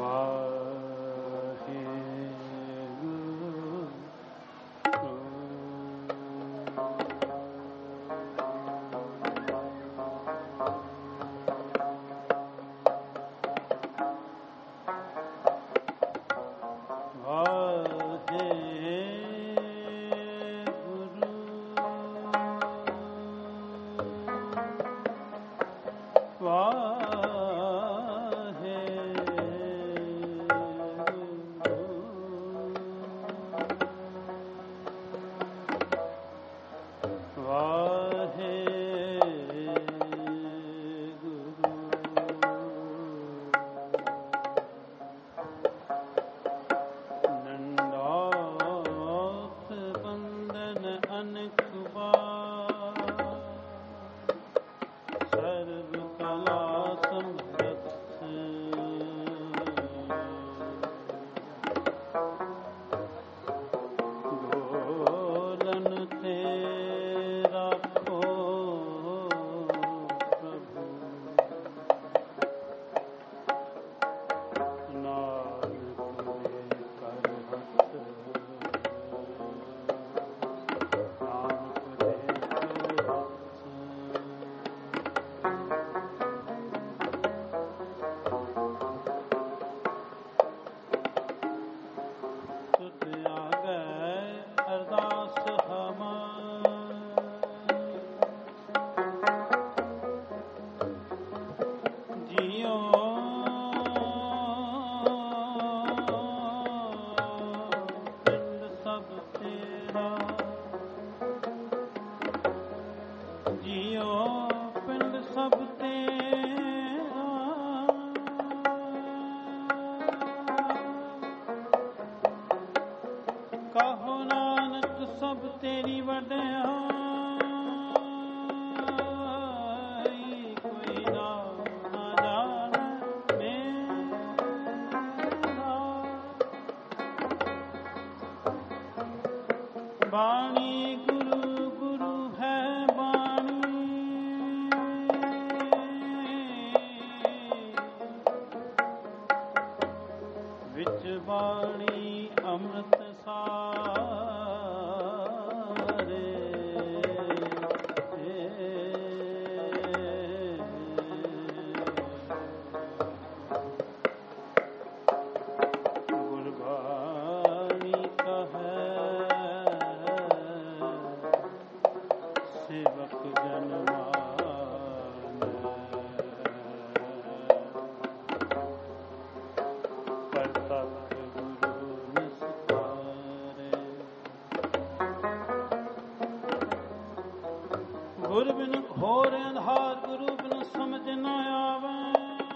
ਗੁਰ ਬਿਨ ਘੋਰ ਅੰਧਾਰ, ਗੁਰੂ ਬਿਨ ਸਮਝ ਨ ਆਵੇ।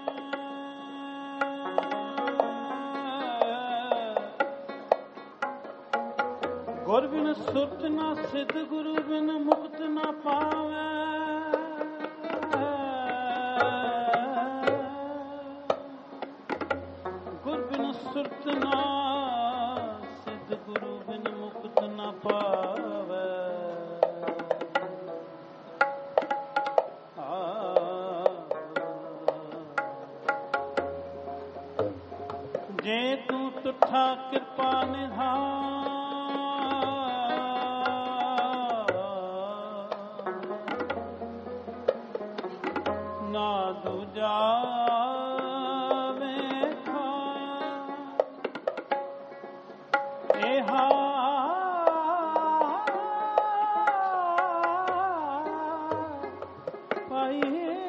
ਗੁਰ ਬਿਨ ਸੁਰਤ ਨ ਸਿਧ, ਗੁਰੂ ਬਿਨ ਮੁਕਤ ਨ ਪਾਵੇ। ਗੁਰ ਬਿਨ ਸੁਰਤ ਨ ਸਿਧ, ਗੁਰੂ ਬਿਨ ਮੁਕਤ ਨ ਪਾਵੇ। ਜੇ ਤੂੰ ਤੁਠਾ ਕਿਰਪਾ ਨਿਧਾਨ, ਨਾ ਦੂਜਾ ਵੇਖਾ। ਇਹਾ ਪਾਈ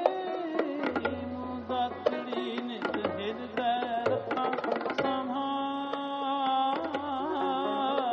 ਮੂੰ ਦਾਤੜੀ ਨਿਤ ਹਿਰਦੈ ਰੱਖਾ ਸੰਭਾਲ।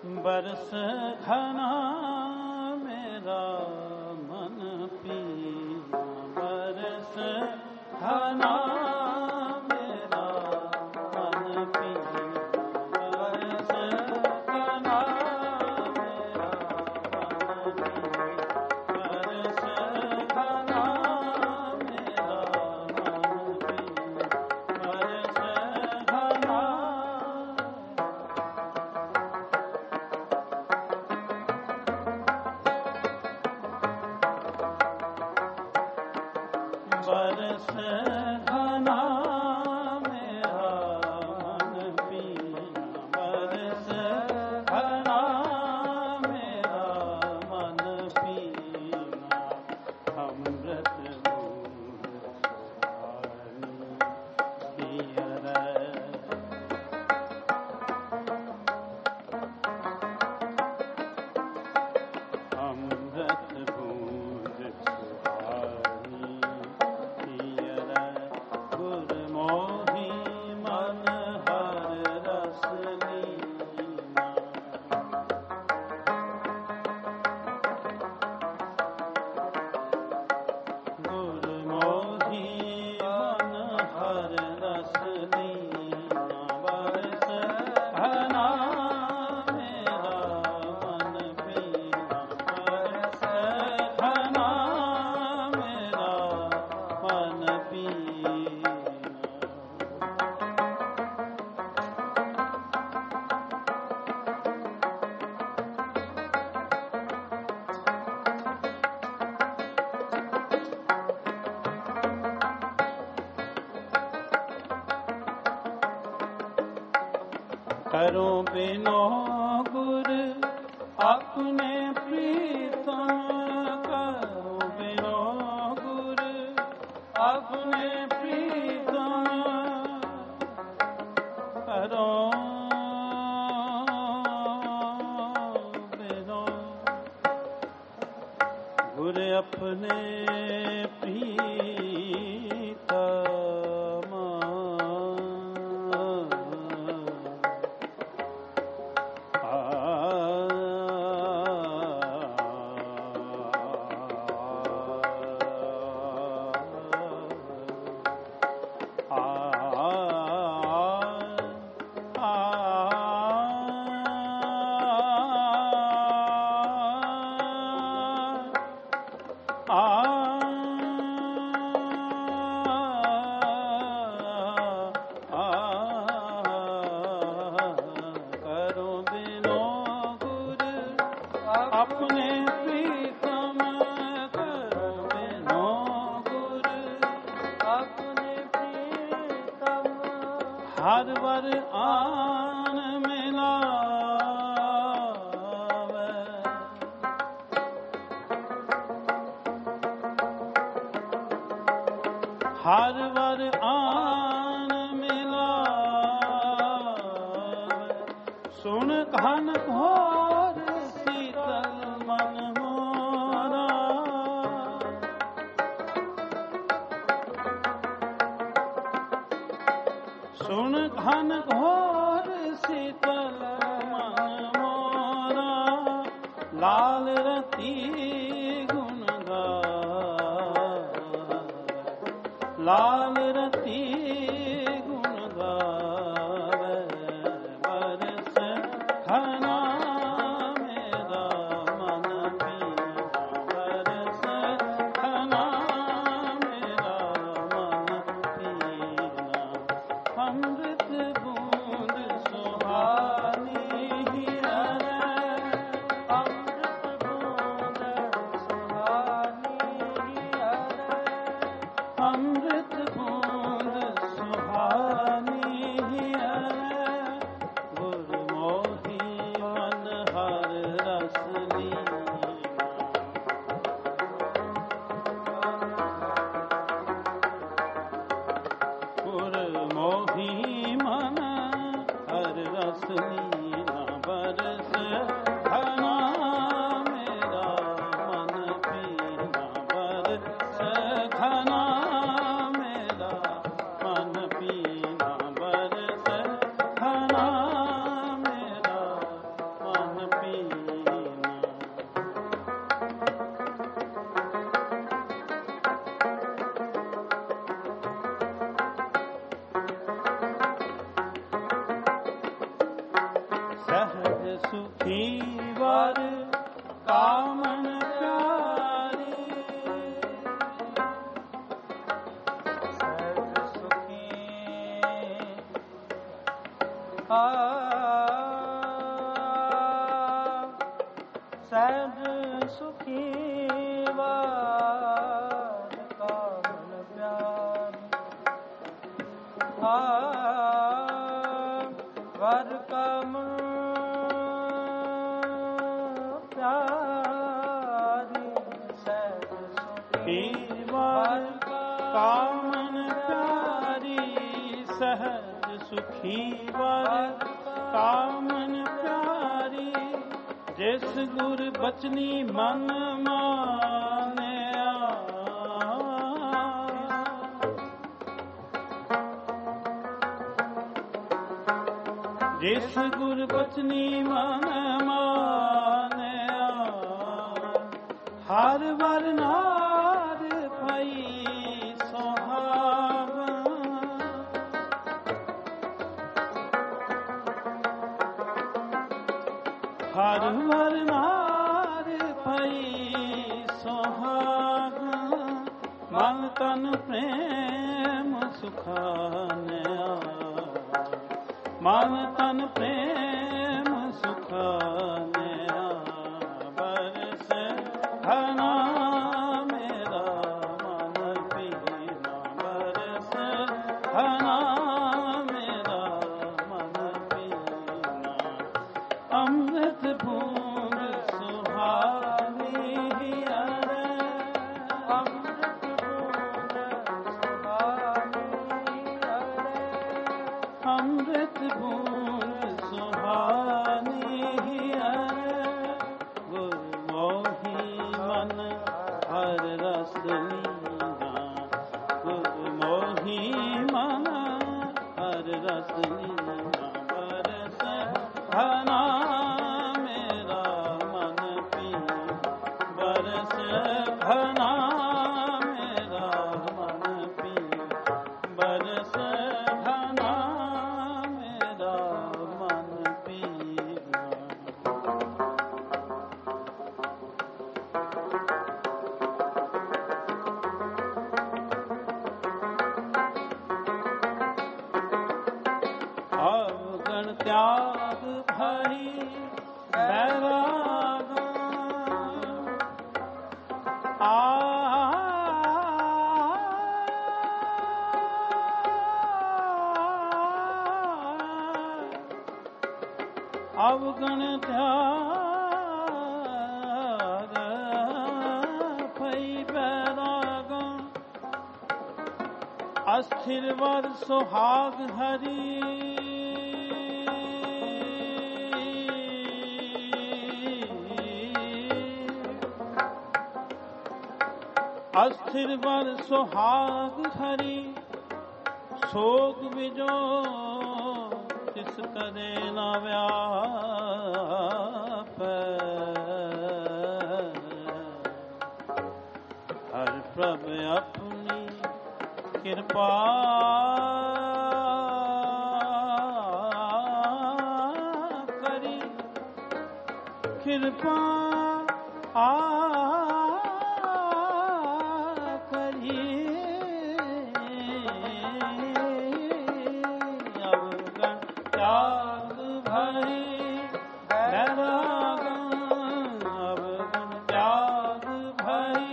बरस घना मेरा मन पीना, बरस घना मेरा मन पीना, बरस घना मेरा मन पीना, बरस घना मेरा मन पीना, बरस घना। बरस घना मेरा मन पीना, बरस घना मेरा मन पीना, अमृत बूंद सुहानी पियर, अमृत बूंद सुहानी पियर, गुरमोही मन हर रस लीना, गुरमोही मन हर रस लीना, बरस घना मेरा मन पीना, बरस घना मेरा मन पीना। करो बिनो गुर अपने प्रीतम, करो बिनो गुर अपने प्रीतम, करो बिनो गुर अपने प्रीतम, करो बिनो गुर अपने प्रीतम, करो बिनो गुर अपने प्रीतम, हर वर आन मिलावे, हर वर आन मिलावे, सुन घन घोर शीतल मन मोरा, सुन घन घोर शीतल मन मोरा, लाल रति गुण गावे, लाल रति गुण गावे, बरस घना मेरा मन पीना, बरस घना मेरा मन पीना, अमृत बूंद सुहानी हियर, अमृत बूंद सुहानी हियर, अमृत बूंद ਸੁਖੀ ਵਰ ਕਾਮਨ ਪਿਆਰੀ। ਸਹਿਜ ਸੁਖੀ ਸਹਿਜ ਸੁਖੀ ਵਰ ਕਾਮਨ ਪਿਆਰੀ। ਵਰ ਕਾਮਨ ਪਿਆਰੀ। ਸਹਿਜ ਸੁਖੀ ਵਰ ਕਾਮਨ ਪਿਆਰੀ। ਸਹਿਜ ਸੁਖੀ ਵਰ ਕਾਮਨ ਪਿਆਰੀ। ਜਿਸ ਗੁਰ ਬਚਨੀ ਮਨ ਮਾਨਿਆ। ਜਿਸ ਗੁਰ ਬਚਨੀ ਮਨ ਮਾਨਿਆ। ਹਰ ਵਰ ਨਾਰ ਭਈ ਸੁਹਾਗਨ। ਹਰ ਵਰ ਨਾਰ ਭਈ ਸੁਹਾਗਨ। ਮਨ ਤਨ ਪ੍ਰੇਮ ਸੁਖਾਨਿਆ। ਮਨ ਤਨ ਪ੍ਰੇਮ ਸੁਖਾਨਿਆ। ਬਰਸ ਹਨਾ ਮੇਰਾ ਮਨ ਪੀਨਾ। ਬਰਸ ਹਨਾ ਮੇਰਾ ਮਨ ਪੀਨਾ। ਅੰਮ੍ਰਿਤ ਬੂੰਦ ਸੁਹਾਵੀ ਅਰੇ। ਅੰਮ੍ਰਿਤ ਬੂੰਦ ਸੁਹਾਵੀ ਅਰੇ। ਅੰਮ੍ਰਿਤ ਬੂੰਦ ਸੁਹਾਨੀ ਅਰੇ। ਗੁਰ ਮੋਹੀ ਮਨ ਹਰ ਰਸ ਲੀਨਾ। ਗੁਰ ਮੋਹੀ ਮਨ ਹਰ ਰਸ ਲੀਨਾ। ਬਰਸ ਹਨਾ ਮੇਰਾ ਮਨ ਪੀਨਾ। ਬਰਸ ਹਨਾ ਮੇਰਾ ਮਨ ਪੀਨਾ। ਬਰਸ ਹਨਾ ਮੇਰਾ ਮਨ ਪੀਨਾ। ਅਵਗਣ ਤਿਆਗ ਭਈ ਬੈਰਾਗ। ਅਵਗਣ ਤਿਆਗ ਭਈ ਬੈਰਾਗ। ਅਸਥਿਰ ਵਰ ਸੁਹਾਗ ਹਰੀ। ਅਸਥਿਰ ਵਰ ਸੁਹਾਗ ਹਰੀ। ਸੋਗ ਵਿਜੋ ਤਿਸ ਕਦੇ ਨਾ ਵਿਆਪੈ। ਹਰ ਪ੍ਰਭ ਆਪਣੀ ਕਿਰਪਾ ਕਰੀ। ਕਿਰਪਾ ਕਰੀ। ਅਵਗਣ ਤਿਆਗ ਭਈ ਬੈਰਾਗ। ਅਵਗਣ ਤਿਆਗ ਭਈ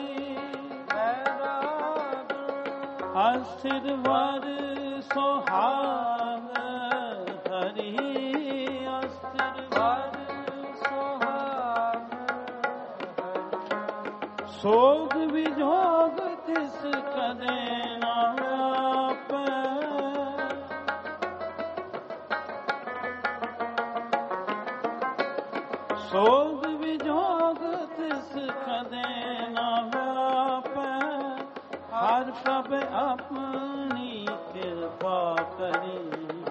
ਬੈਰਾਗ। ਅਸਥਿਰ ਵਰ ਸੁਹਾਗ ਹਰੀ। ਅਸਥਿਰ ਵਰ ਸੁਹਾਗ ਹਰੀ। ਸੋਗ ਵਿਜੋਗ ਤਿਸ ਕਦੇ ਨਾ ਵਿਆਪੈ। ਸੋਗ ਵਿਜੋਗ ਤਿਸ ਕਦੇ ਨਾ ਵਿਆਪੈ। ਹਰ ਪ੍ਰਭ ਆਪਣੀ ਕਿਰਪਾ ਕਰੀ।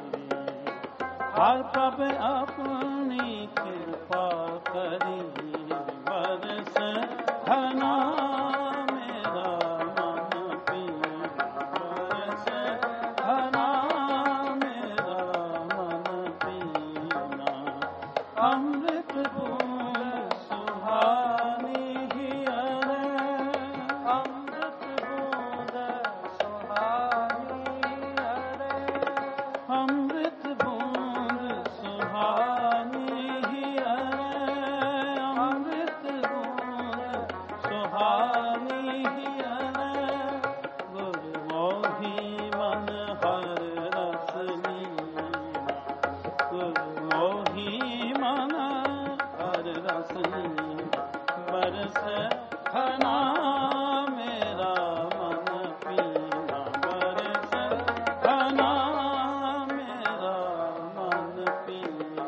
ਹਰ ਪ੍ਰਭ ਆਪਣੀ ਕਿਰਪਾ ਕਰੀ। ਬਰਸ ਹਨਾ ਮੇਰਾ ਮਨ ਪੀਨਾ। ਬਰਸ ਹਨਾ ਮੇਰਾ ਮਨ ਪੀਨਾ। अमृत बूंद सुहानी हिया रे, अमृत बूंद सुहानी हिया रे, अमृत बूंद सुहानी हिया रे, अमृत बूंद सुहानी हिया रे, गुरु मोही मन हर रस लीना, गुरु मोही मन हर रस लीना, बरस घना मेरा मन पीना, बरस घना मेरा मन पीना।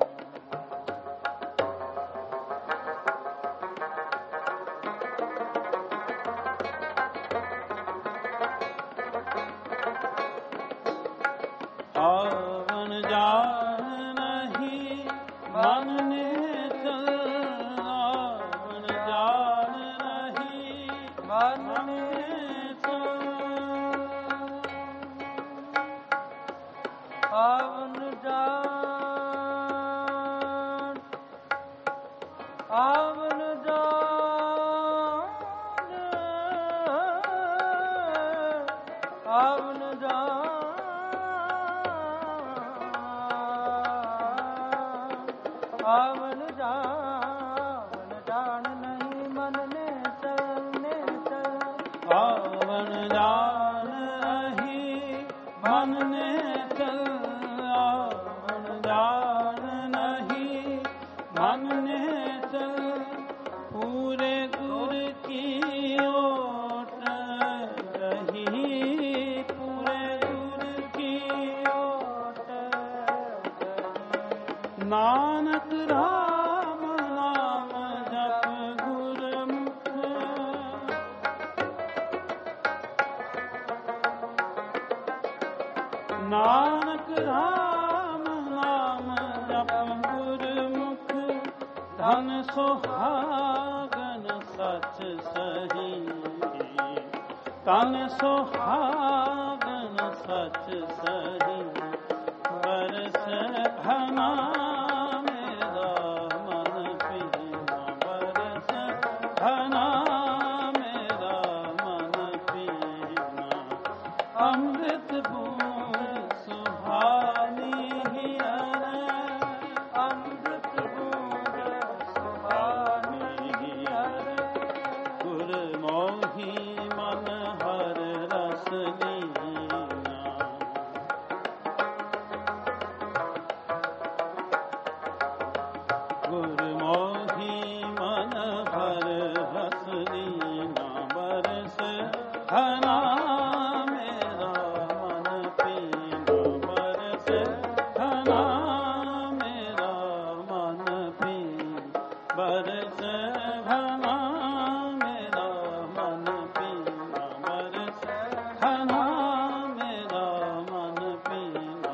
आवन जान नहीं मन ने चल, आवन जान नहीं मन ने चल, आवन जान, आवन जान, आवन जान, आवन जान नहीं मन ने चलने चल, आवन जान नहीं मन ने चल, आवन जान नहीं मन ने चल, पूरे गुर की ओट रही, पूरे गुर की ओट रही, नानक राम नाम जप गुरमुख, नानक राम नाम जप गुरमुख, धन सुहागन सच सही, तन सुहागन सच सही, बरस घना मेरा मन पीना, बरस घना मेरा मन पीना, अमृत बूंद सुहानी हिया रे, अमृत बूंद सुहानी हिया रे, गुर मोही मन हर रस लीना, गुर मोही मन हर रस लीना, बरस घना मेरा मन पीना, बरस घना मेरा मन पीना, बरस घना मेरा मन पीना, बरस घना मेरा मन पीना।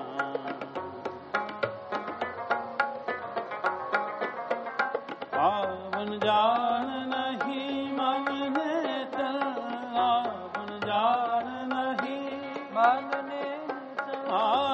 आवन जान नहीं मन ने चल, आवन जान नहीं मन ने चल,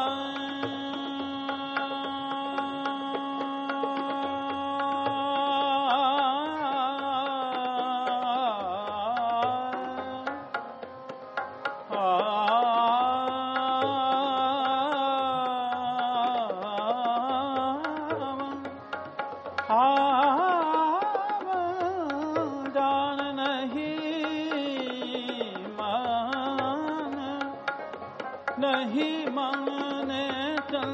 जान नहीं मन, नहीं माने चल,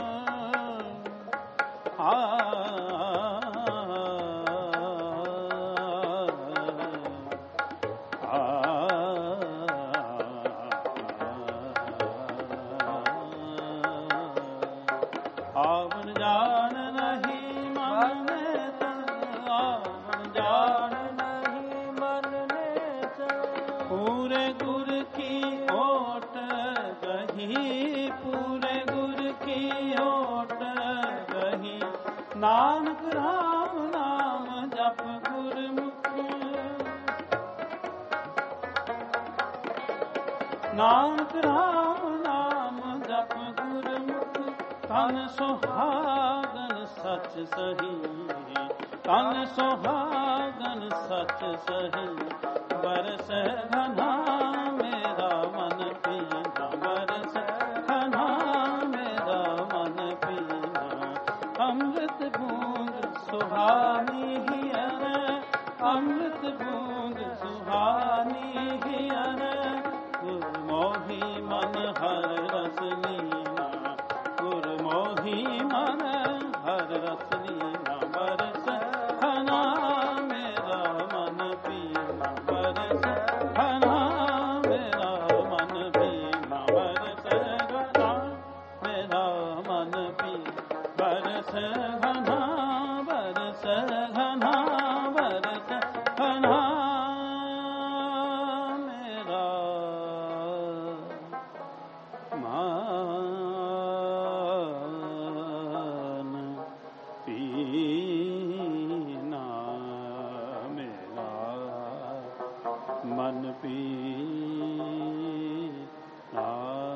आवन जान नहीं मन चल, आवन जान नहीं मन ने चल, पूरे गुर की ओट गही, पूरे गुर की ओट गही, नानक राम नाम जप गुरमुख, नानक राम नाम जप गुरमुख, तन सुहागन सच सही, तन सुहागन सच सही, बरस घना मेरा मन पीना, बरस घना मेरा मन पीना। अमृत बूंद सुहानी हियर, अमृत बूंद सुहानी हियर, गुरमोही मन हर रस लीना, गुरमोही मन हर रस लीना। बरस घना मेरा मन पीना, बरस घना मेरा मन पीना, बरस घना मेरा मन पीना, बरस घना, बरस घना, बरस घना मेरा मन पीना, मेरा मन पीना।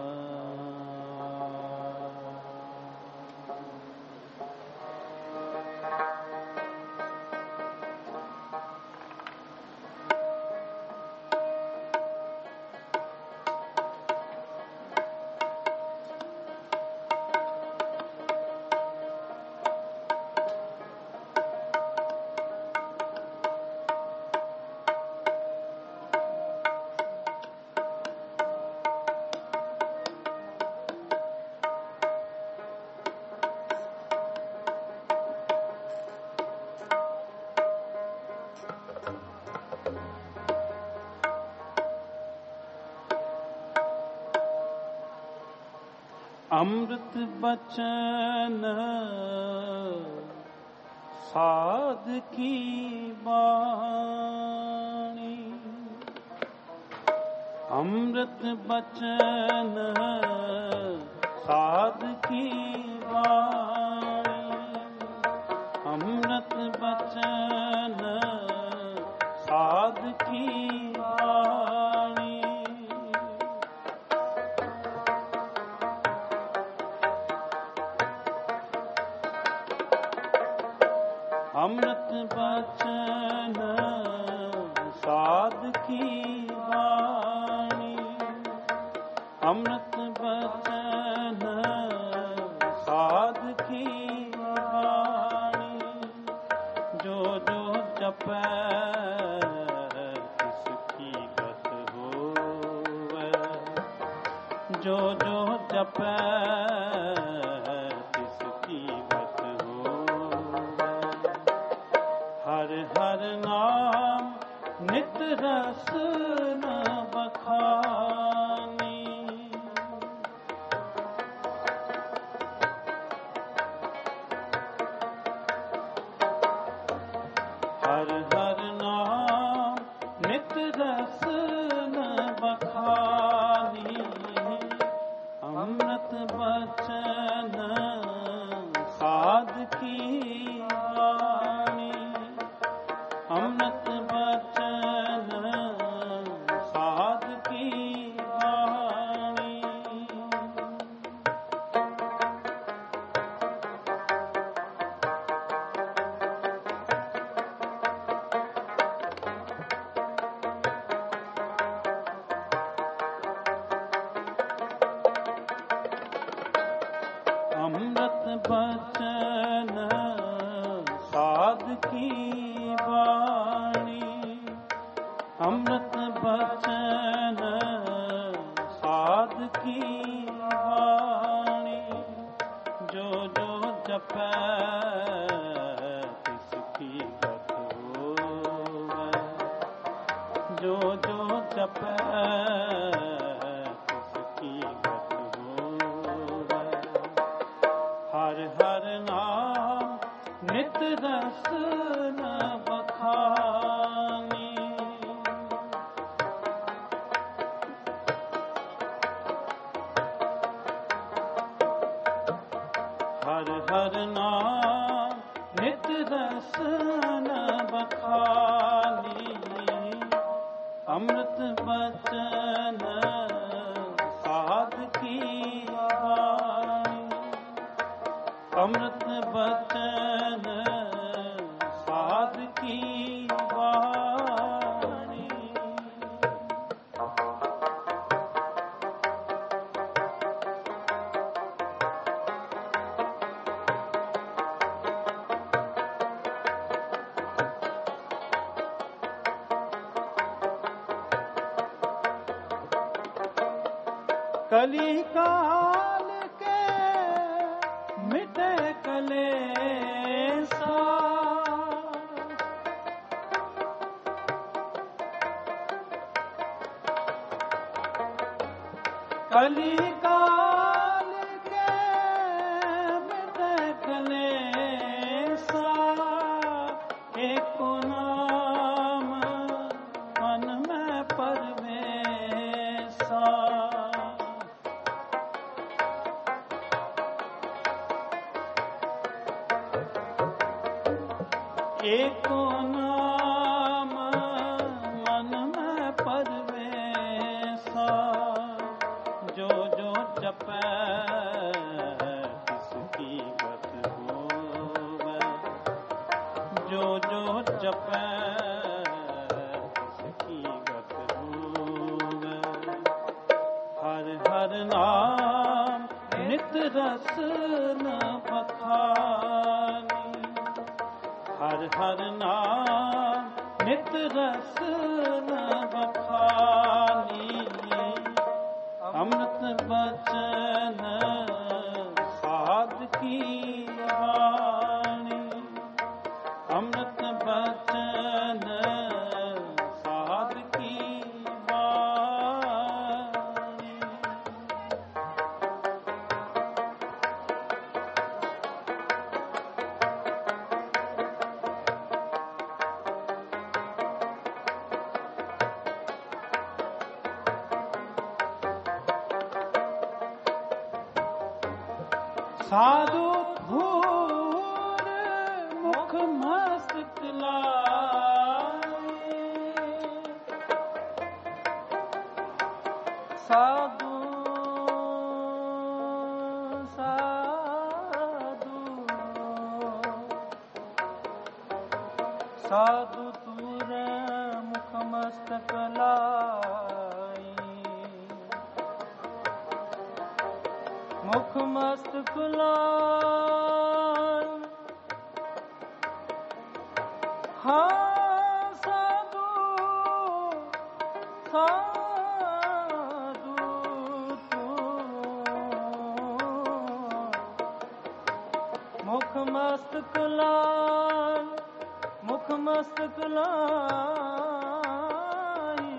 अमृत बचन साध की वाणी, अमृत बचन साध की वाणी, अमृत बचन साध की वाणी। अमृत बचन साध की वाणी, अमृत बचन साध की वाणी। जो जो जपै तिसकी गत होवै, जो जो जपै तिसकी गत होवै। हर हर नाम नित रस न बखानी, हर हर नाम नित रस न बखानी। अमृत बचन साध की वाणी, अमृत बचन साध की वाणी। अमृत बचन साध की वाणी, अमृत बचन साध की वाणी। जो जो जपै तिसकी गत होवै, जो जो जपै तिसकी गत होवै। हर हर नाम नित रस न बखानी, हर हर नाम नित रस न बखानी। अमृत बचन साध की वाणी, अमृत बचन कली काल के मिटे कलेसा, कली काल के मिटे कलेसा, एक नाम मन में परमेसा। एक नाम मन में परमेसा, जो जो जपै तिसकी गत होवै, जो जो जपै तिसकी गत होवै। हर हर नाम नित रस न बखानी, हर हर नाम नित रस न बखानी। अमृत बचन साध की वाणी, अमृत बचन साध की वाणी। साधु धूर मुख मस्तक लाए, साधु साधु साधु धूर मुख मस्तक लाए, मुख मस्तक लाए। हाँ साधु साधु तू मुख मस्तक लाए, मुख मस्तक लाए,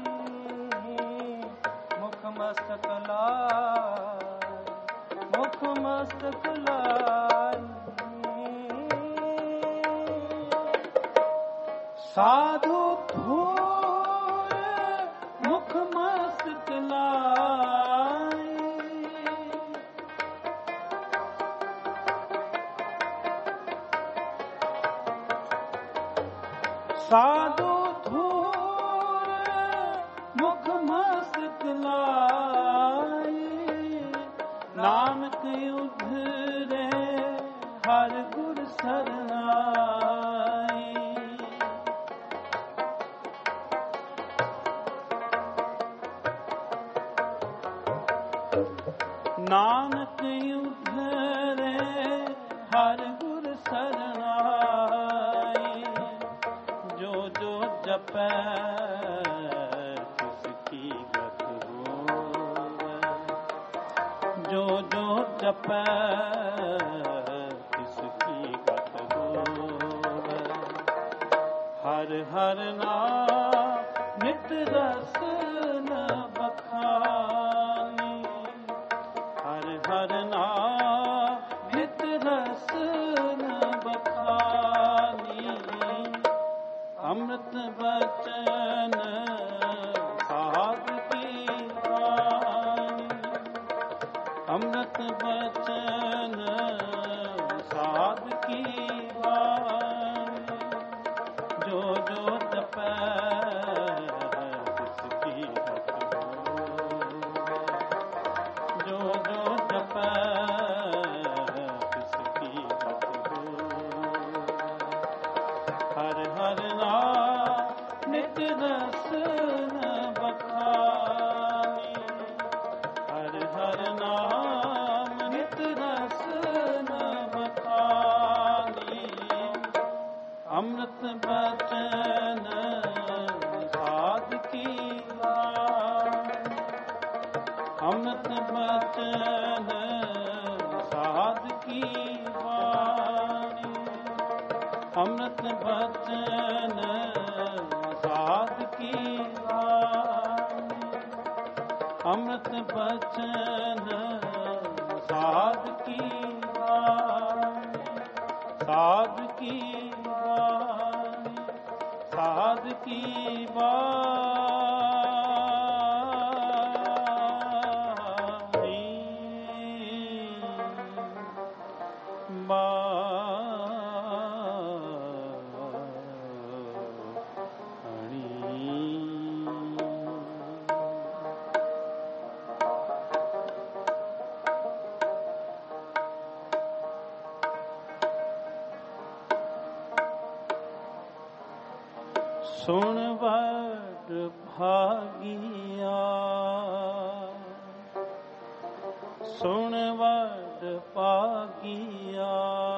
मुख मस्तक लाए, मुख मस्तक लाई। साधु धूर मुख मस्तक लाई, साधु धूर मुख मस्तक लाई। नानक उधरे हर गुर सरनाई, नानक उधरे हर गुर सरनाई। जो जो जपै तिसकी गत होवै, जो जो जपै तिसकी गत होवै। हर हर नाम नित रस न बखानी, हर हर नाम नित रस न बखानी। अमृत बचन साध की वाणी, अमृत बचन साध की वाणी। जो जो जपै तिसकी गत होवै, जो जो जपै तिसकी गत होवै। हर हर नाम नित रस न बखानी, हर हर नाम नित रस न बखानी। अमृत बचन साध की वाणी, अमृत बचन साध की वाणी, अमृत बचन साध की वाणी, अमृत बचन साध की वाणी, साध की वाणी, साध की सुन वड भागिया, सुन वड भागिया,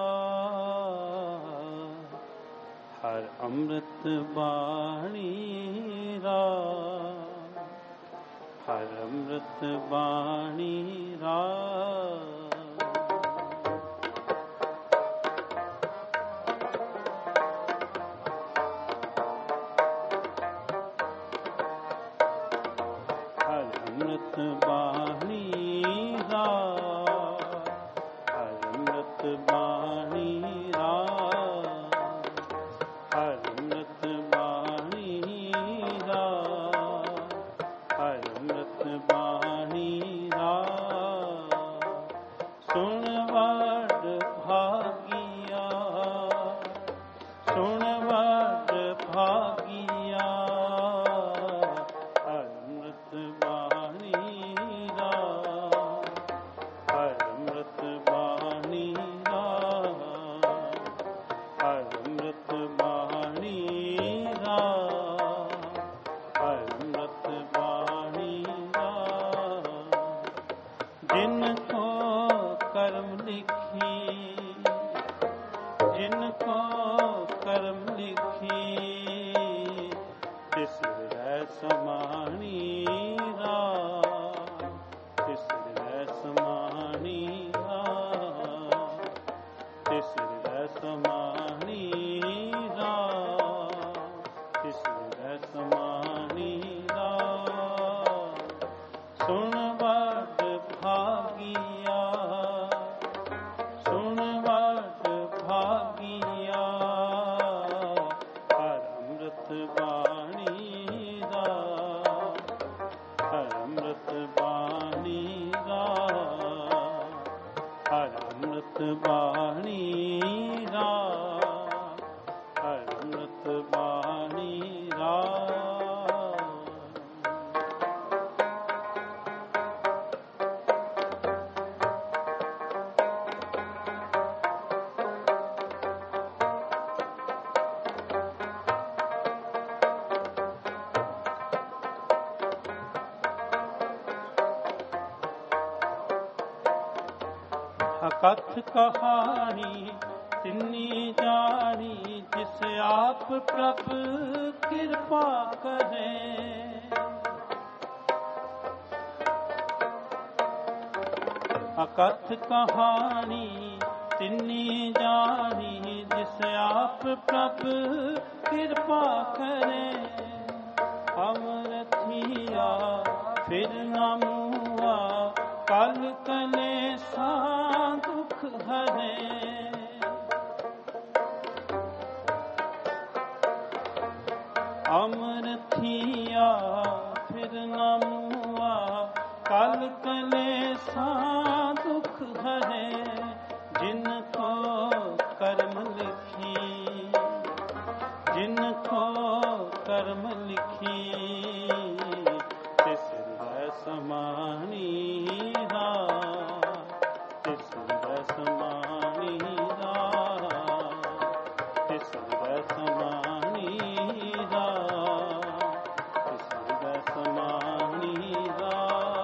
हर अमृत बाणी रा, हर अमृत बाणी रा। अमृत बाणी रा, हर अमृत बाणी रा, हर अमृत बाणी रा, हर अमृत बाणी रा। सुन वड भागिया, सुन वड भागिया, हर अमृत बाणी रा, हर अमृत बाणी रा, हर अमृत बाणी रा, हर अमृत बाणी रा। जिनको कर्म लिखी, जिनको कर्म लिखी, तिस हृदय समाणी रा, तिस हृदय समाणी रा, तिस हृदय समाणी रा, तिस हृदय समाणी रा। सुन वड भागिया, सुन वड भागिया, हर अमृत बाणी रा, हर अमृत बाणी रा, हर अमृत बाणी रा, हर अमृत बाणी रा। कथ कहानी तिन्नी जानी, जिस आप प्रभु कृपा करे। अकथ कहानी तिन्नी जानी, जिस आप प्रभु कृपा करे। अमरथिया फिर न मुआ, कल कलेसा दुख हरे। अमरथिया फिर न मुआ, कल कलेसा दुख हरे। जिनको कर्म लिखी, जिनको कर्म लिखी, तिस हृदय समाणी रा, तिस हृदय समाणी रा, तिस हृदय समाणी रा, तिस हृदय समाणी रा।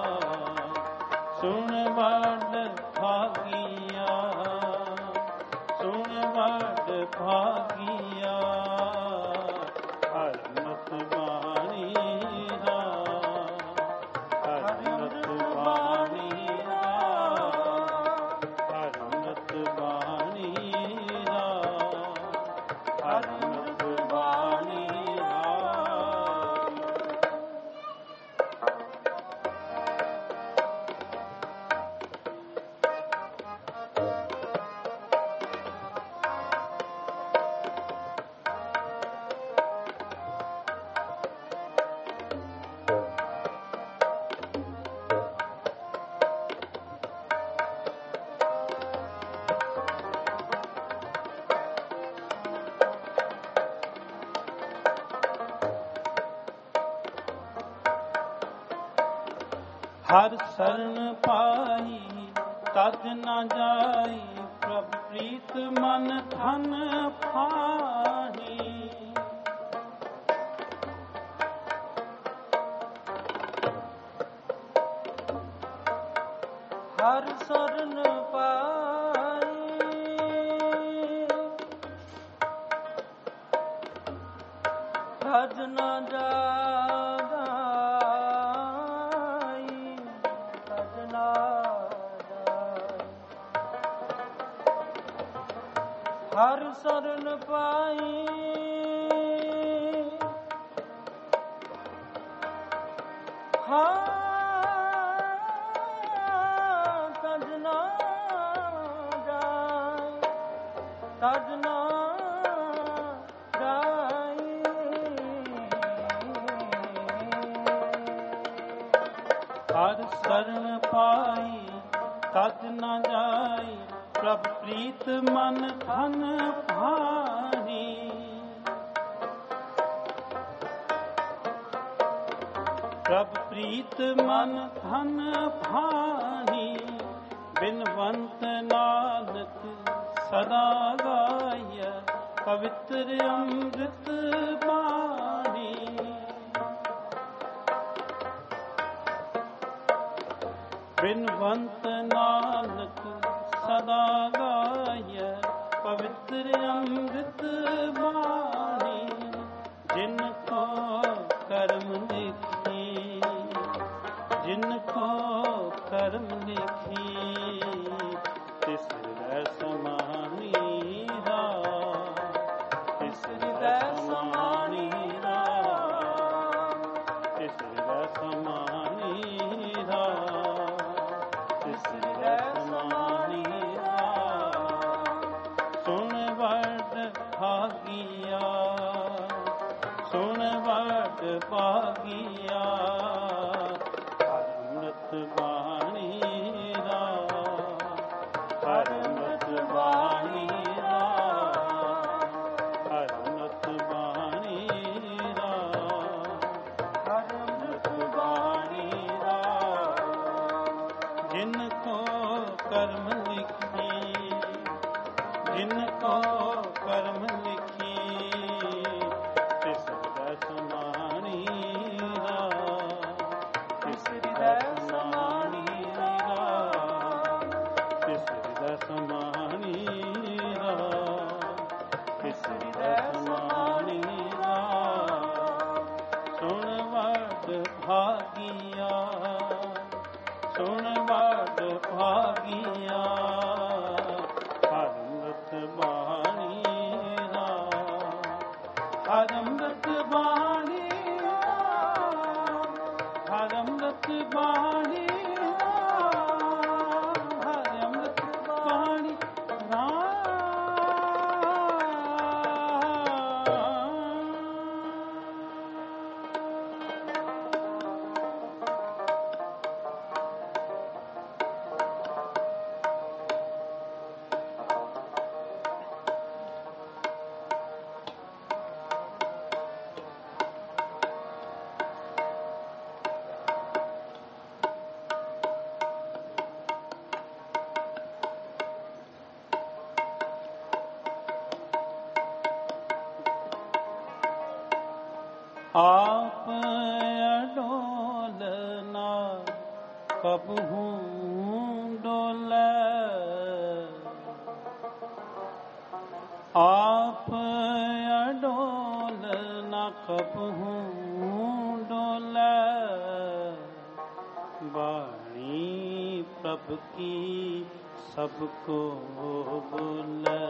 सुन वड भागिया, सुन वड भागिया, हर अमृत बाणी रा, हर अमृत बाणी हर शरण पाई तज न जाई, प्रभ प्रीत मन धन पाही। हर शरण पाई तज न जाई, तज न जाई। हर शरण पाई तज न जाई। हर शरण पाई तज न जाई, प्रभ प्रीत मन धन भारी। प्रभ प्रीत मन धन भारी, बिनवंत नानक सदा गाय, पवित्र अमृत बाणी। बिनवंत नानक सदा गाय, पवित्र अमृत बाणी। जिनको कर्म लिखी, जिनको कर्म लिखी, तिस हृदय समानी राम, तिस हृदय समानी राम, तिस हृदय समानी राम, तिस हृदय समानी राम। सुन वड भागिया, सुन वड भागिया, अमृत बाणी राम, अमृत बाणी राम, अमृत बाणी राम, अमृत बाणी राम। जिनको कर्म लिखी, जिनको कर्म लिखी, तिस हृदय समानी राम, तिस हृदय समानी राम, तिस हृदय समानी राम, तिस हृदय समानी राम। सुन वड भागिया, सुन वड भागिया, अमृत बाणी राम, अमृत बाणी राम, अमृत बाणी राम, अमृत बाणी राम। आप अडोल ना कबहू डोले, आप अडोल ना कबहू डोले। वाणी प्रभु की सबको बोले,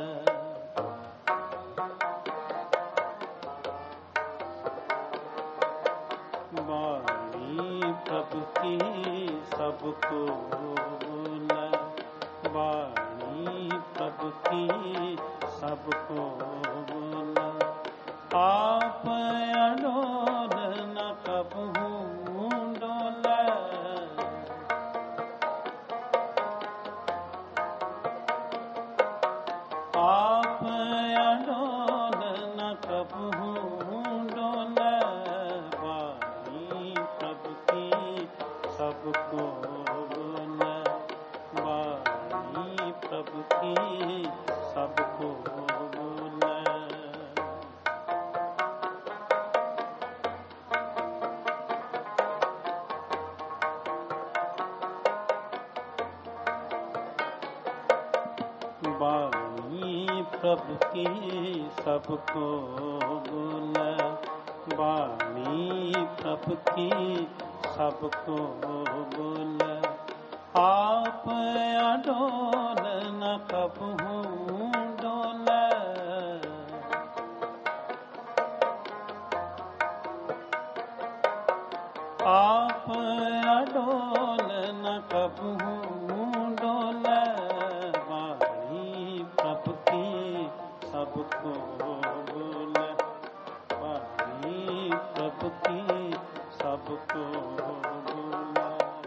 वाणी प्रभु की सबको बोले, वाणी प्रभु की सबको बोले। आप अडोल न कबहू डोले, आप अडोल न कबहू डोले। वाणी प्रभु की सबको प्रभु की सबको बोले, वाणी प्रभु की सबको बोले। आप अडोल न कबहू डोले, आप अडोल न कबहू डोले, वाणी प्रभु की सबको बोले, वाणी प्रभु की सबको बोले।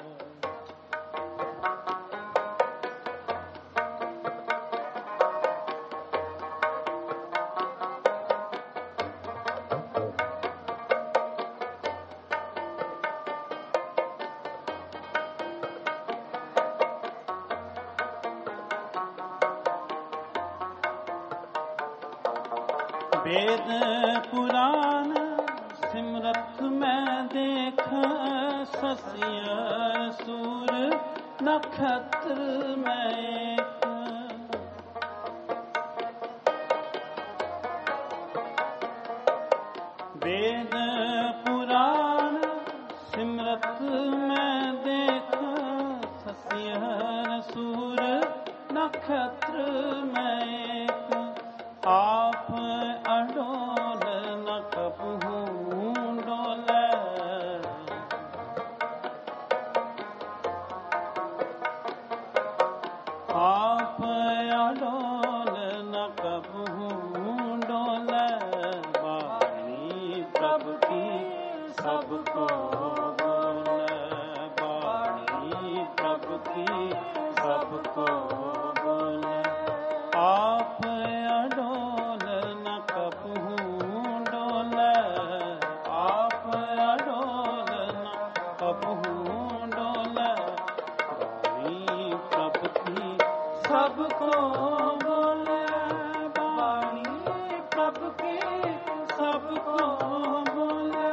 वेद पुराण सिमरत में देख, शस्य सूर नक्षत्र में एक। वेद पुराण सिमरत में देख, शस्य सूर नक्षत्र में एक। आप अडोल न कबहू डोले, आप अडोल न कबहू डोले, वाणी प्रभु की सबको बोले, वाणी प्रभु की सबको बोले। आप अडोल न कबहू डोले, आप अडोल न कबहू डोले, वाणी प्रभु की सबको बोले, वाणी प्रभु की सबको बोले।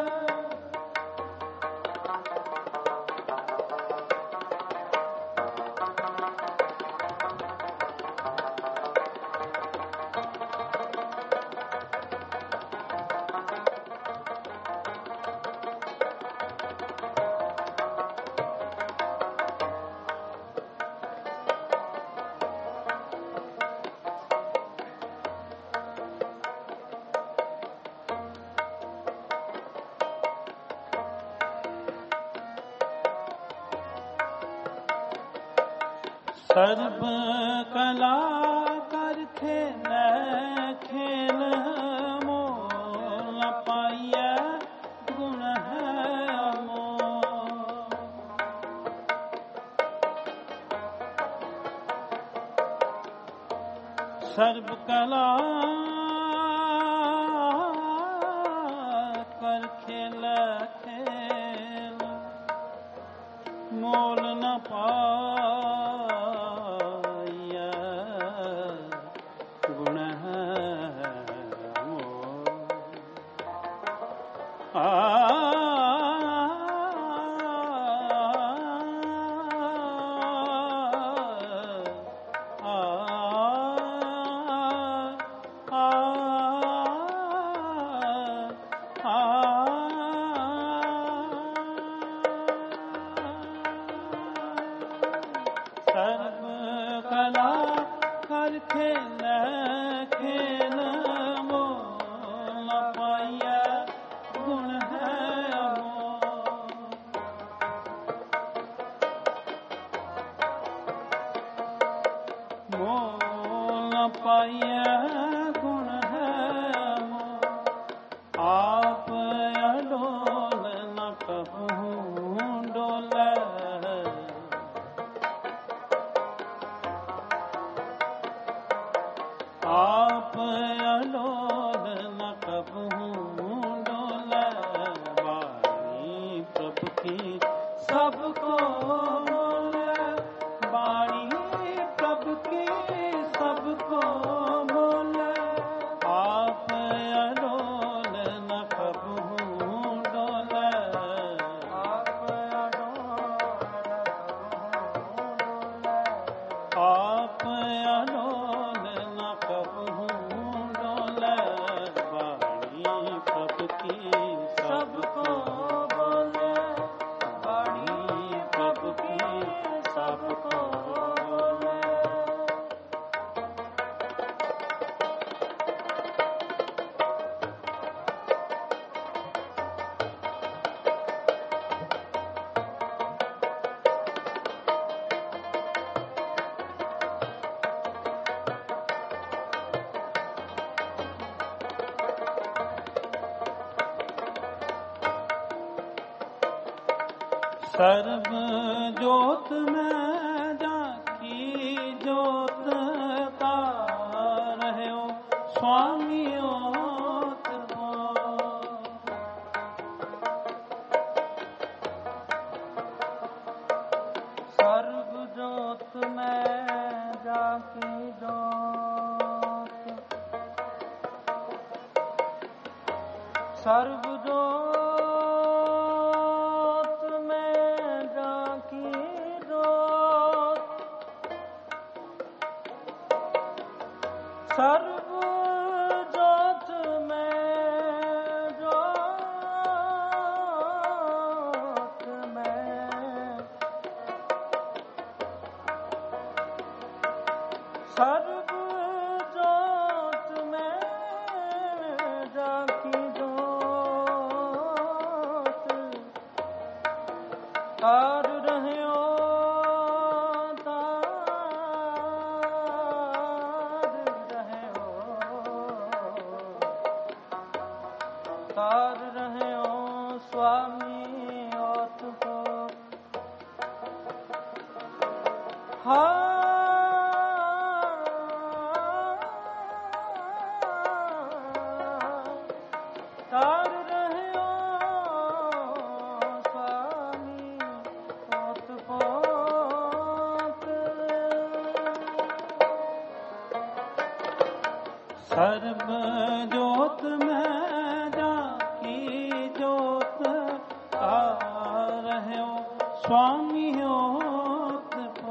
सर्व कला कर खेल खेल, मोल न पाइए गुण है अमोल। सर्व कला कर खेल खेल, मोल न पाइए गुण है अमोल। सर्व कला कर खेल खेल, मोल न पाइए गुण है अमोल। मोल न पाइए गुण है अमोल। आप अडोल न कबहू डोले, आप अडोल न कबहू डोले, वाणी प्रभु की सबको बोले, वाणी प्रभु की सबको बोले। सर्व जोत में जाकी जोत का रहे हो स्वामी ओत हो। सर्व जोत में जाकी जोत, सर्व जोत में जाकी जोत, सर्व जोत में जोत में, सर्व जोत में जाकी जोत, तार रहे हो तार रहे हो स्वामी ओत को। तार रहे हो स्वामी ओत पोत। सर्व जोत में जाकी जोत का रहे हो स्वामी ओत को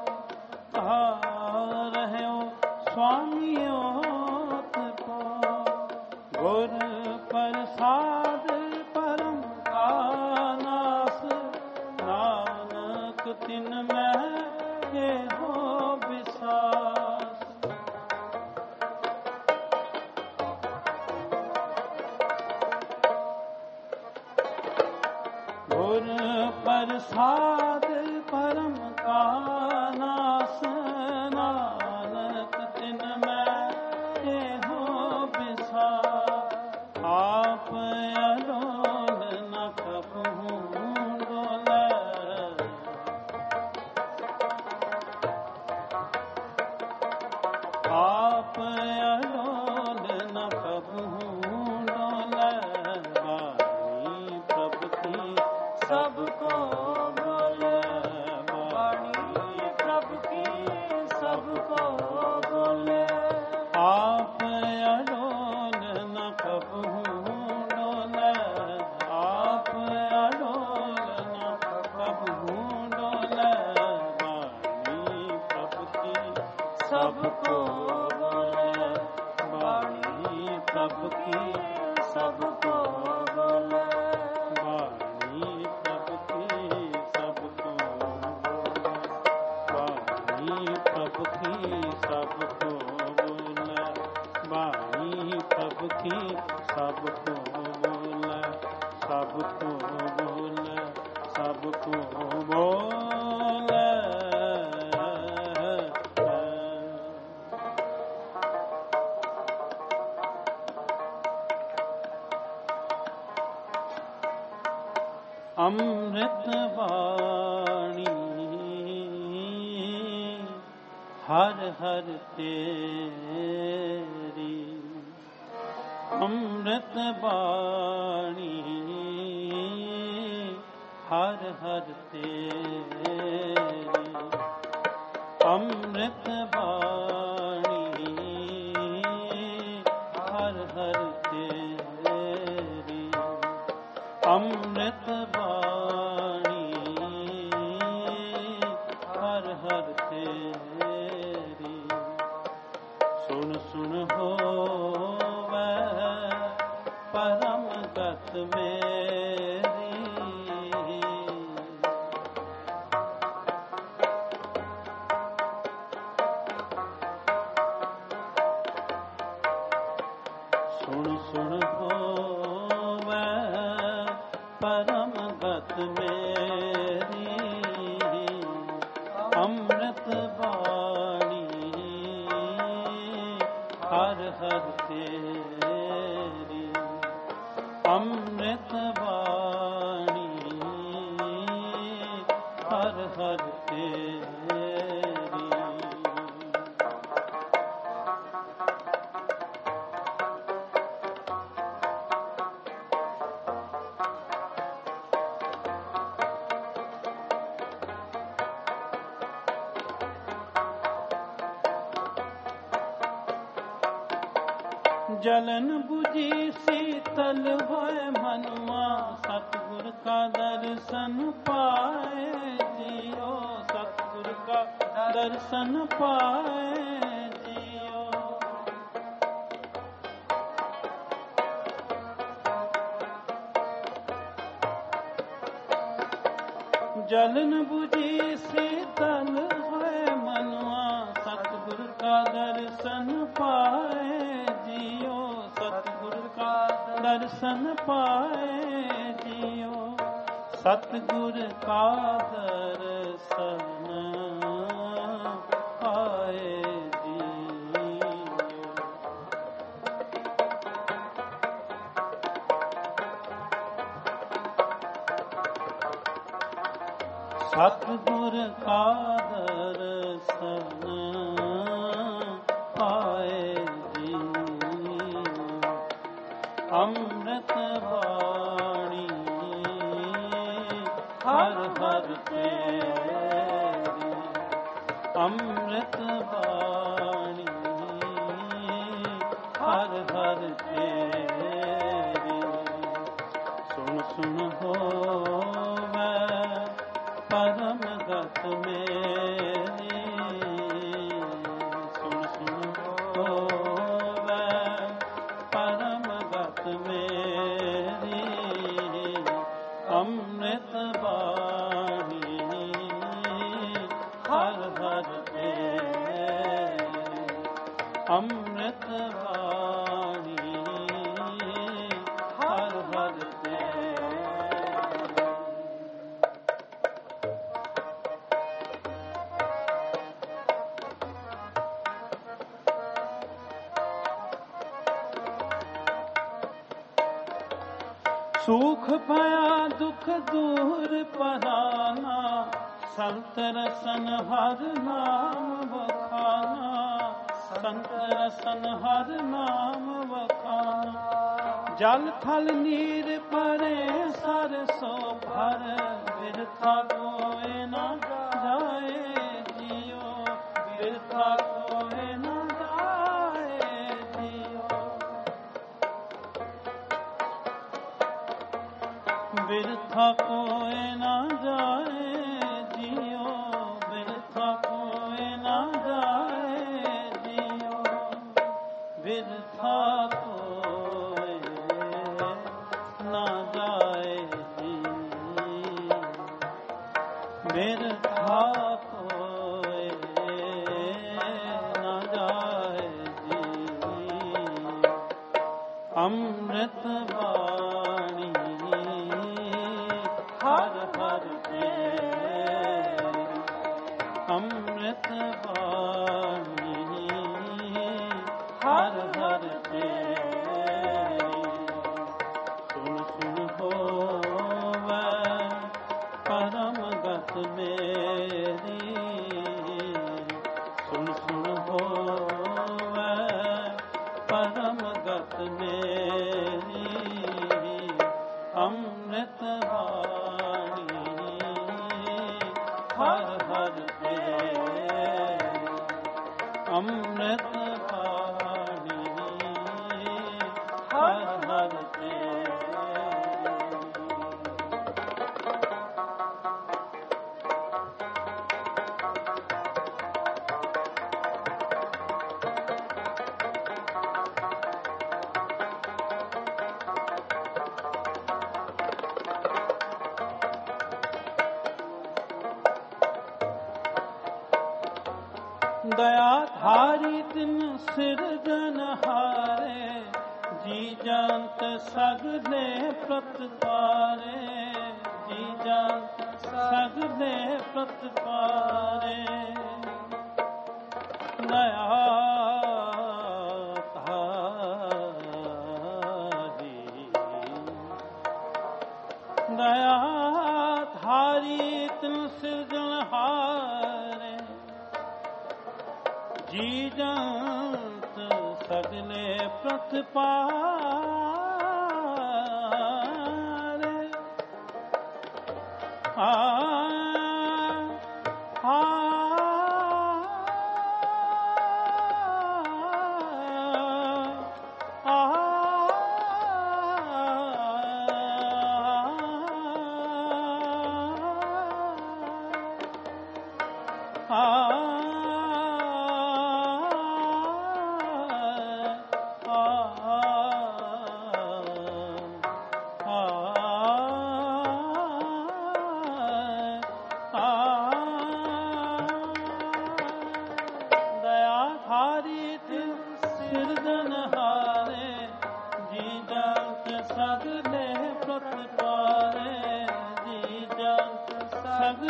रहे हो स्वामी ओत को। गुर प्रसाद परम का नास नानक तिन में ये हो विश्वास। गुर प्रसाद परम का नास नानक तिन में ये हो विश्वास। आप अलोल न कबहू डोले, आप अलोल न कबहू डोले। वाणी प्रभु की सबको बोले, वाणी प्रभु की सबको बोले। आप अलोल न कबहू डोले, आप अलोल न कबहू डोले। वाणी प्रभु की सबको बोले, वाणी प्रभु की सबको बोले। वाणी प्रभु की सबको बोले, वाणी प्रभु की सबको बोले। वाणी प्रभु की सबको बोले, सबको बोले, सबको बोले। अमृत वाणी हर हर तेरी, अमृत वाणी हर हर तेरी। अमृत वाणी हर हर तेरी। अमृत वाणी हर हर तेरी। सुन सुन होवे परम गत मेरी। सुन सुन होवे परम गत मेरी। अमृत वाणी हर हर तेरी। अमृत वाणी जलन बुझी शीतल होए मनुआ, सतगुर का दर्शन पाए जियो, सतगुर का दर्शन पाए जियो। जलन बुझी शीतल होए मनुआ, सतगुर का दर्शन पाए जियो, सतगुर का दर्शन पाए जियो, सतगुर का दर्शन पाए जियो। सतगुर का दर्शन पाए जियो, अमृत वाणी हर हर तेरी, अमृत वाणी हर हर तेरी, सुन सुन होवे परम गत मेरी, सुन सुन होवे परम गत मेरी, अमृत वाणी हर हर तेरी, अमृत वाणी हर हर तेरी। सुख पाया दुख दूर पराना, संत रसन हर नाम बखाना, संत रसन हर नाम बखाना, जल थल नीर परे सरसो भर, बिरथा कोय न जाए जियो, बिरथा कोय न जाए जियो, बिरथा कोय न जाए जियो, बिरथा कोय न जाए जियो, बिरथा कोय न जाए जियो, बिरथा कोय न जाए जियो, अमृत वाणी हर हर तेरी, अमृत वाणी हर हर तेरी, सुन सुन होवे परम गत मेरी, सुन सुन होवे परम गत मेरी, अमृत वाणी हर हर तेरी, अमृत वाणी हर हर तेरी। दया धारी तिन सिरजनहारे, जी जानत सगले प्रतपारे, जी जानत सगले प्रतपारे, दया धारी, दया धारी तिन सिरजनहारे, जी जानत सगले प्रतपारे,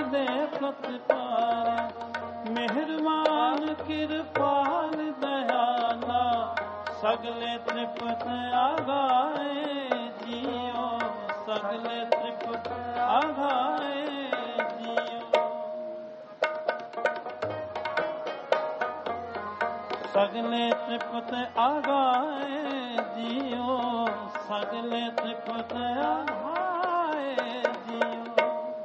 दे प्रतिपाल, मेहरबान कृपाल दयाला, सगले त्रिपत आगाए जियो, सगले त्रिपत आगाए जियो। सगले त्रिपत आगाए जियो, सगले त्रिपत आगाए जियो।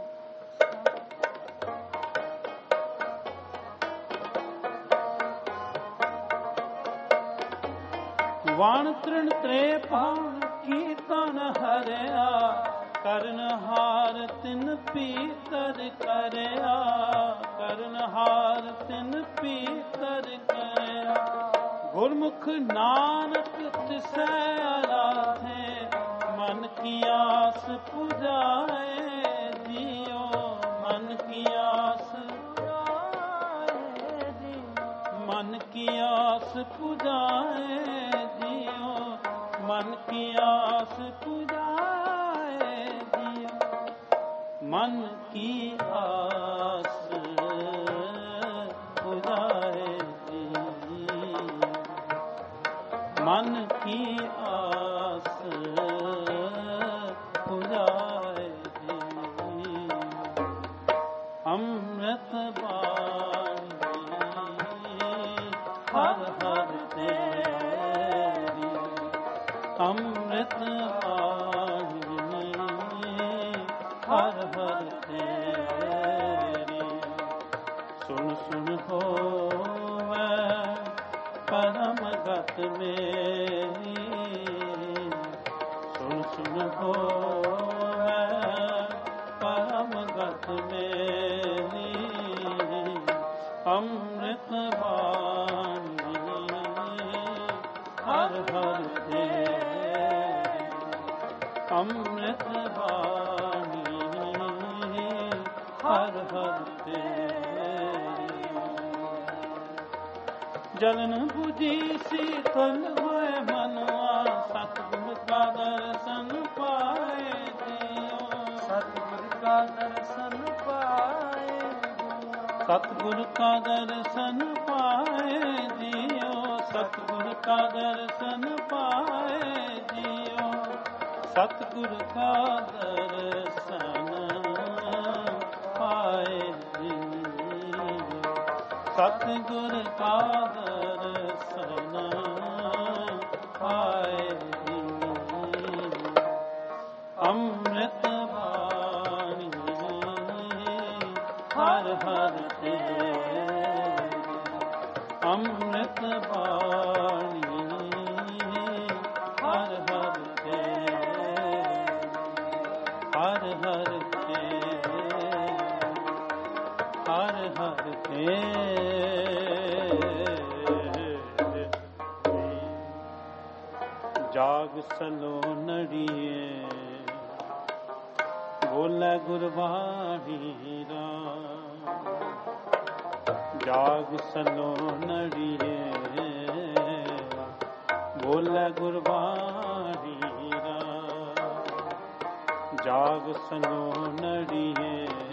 वाण तृण त्रेपान कीर्तन हरिया, करनहार तिन पीतर करया, करनहार तिन पीतर करया। गुरमुख नानक तिसै आराधे, मन की आस पुजाए जियो, मन की आस पुजाए जियो, मन की आस पुजाए जियो, मन की आस पुजाए जियो। मन की आस पुजाए जियो, मन की आस पुजाए जियो। अमृत बाणी हर हर तेरी, अमृत बाणी हर हर तेरी। सुन सुन होवे परम गत मेरी, सुन सुन होवे परम गत मेरी। अमृत बाणी हर हर तेरी, अमृत बाणी हर हर तेरी। जलन बुझी शीतल होए मनवा, सतगुर का दर्शन पाए जियो, सतगुर का दर्शन पाए जियो, सतगुर का दर्शन पाए जियो, सतगुर का दर्शन पाए जियो, सतगुर का दर्शन पाए जियो, सतगुर का दर्शन पाए जियो। अमृत बाणी हर हर तेरी, अमृत बाणी हर हर तेरी, हर हर तेरी, हर हर तेरी। जाग सलो नड़िए बोले गुरबाणी राम, जाग सलो नड़िए बोले गुरबाणी राम, जाग सलो नड़िए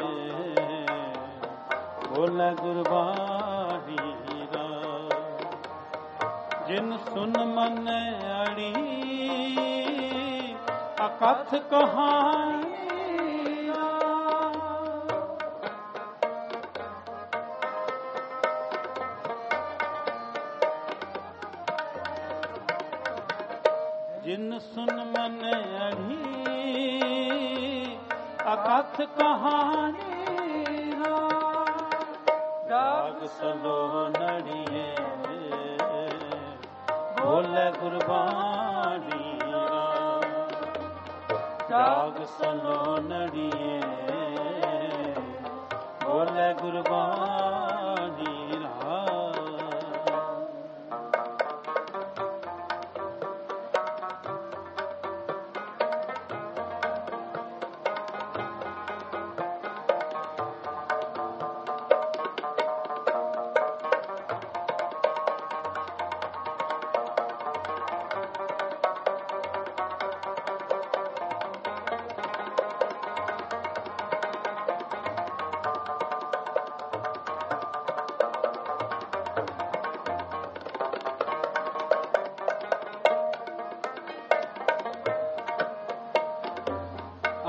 बोले गुरबाणी राम। जिन सुन मन अड़ी अकथ कहानी, जिन सुन मन अड़ी अकथ कहानी, जाग सलो नड़िए बोले गुरबाणी राम, जाग सलो नड़िए बोले गुरबाणी राम।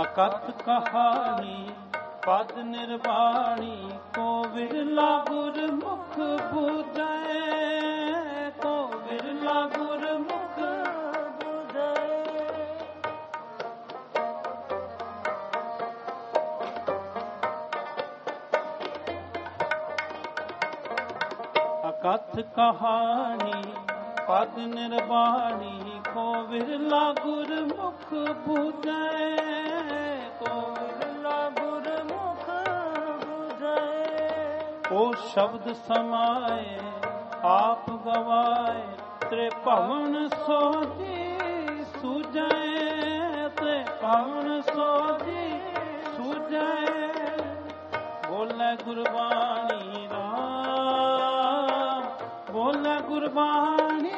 अकथ कहानी पद निर्वाणी को विरला गुरमुख बुझे को विरला गुरमुख बुझे अकथ कहानी पद निर्वाणी को विरला गुरमुख बुझे को विरला गुरमुख बुझे ओ शब्द समाए आप गवाए त्रिभुवन सोजी सुझे त्रिभुवन सोजी सुझे बोले गुरबाणी राम बोले गुरबाणी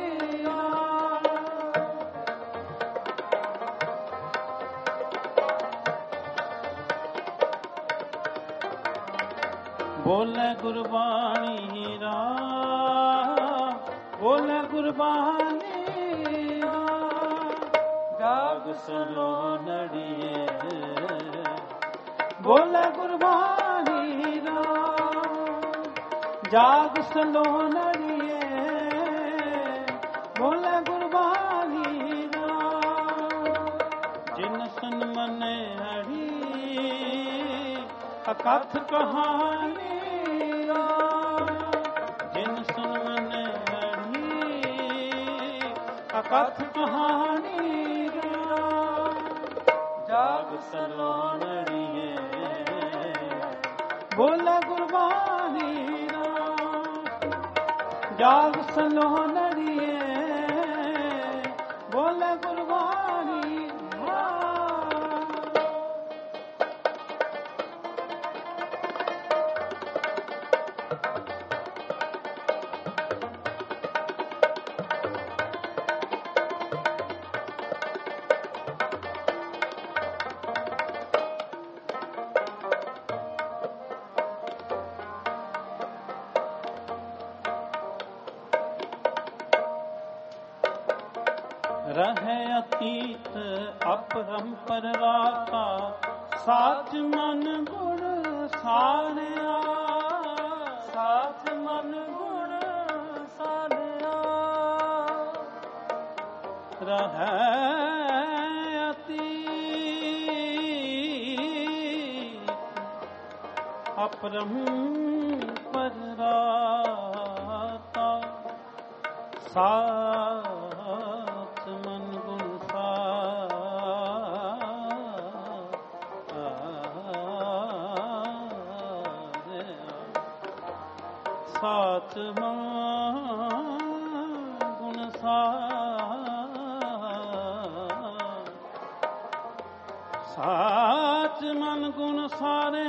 बोले गुरबाणी राम बोले गुरबाणी राम जाग सलो नड़िए बोले गुरबाणी राम जाग सलो नड़िए बोले गुरबाणी राम जिन सुन मने हरी अकथ कहानी जिन सुन मने हरी अकथ कहानी जाग सलो नड़िए बोले गुरबाणी जाग सलो नड़िए बोले गुरबाणी रहे अतीत अपरंपर राता साच मन गुण सारिया साच मन गुण सारिया रहे अतीत अपरंपर राता साच मन गुण साच मन गुण साच मन गुण सारे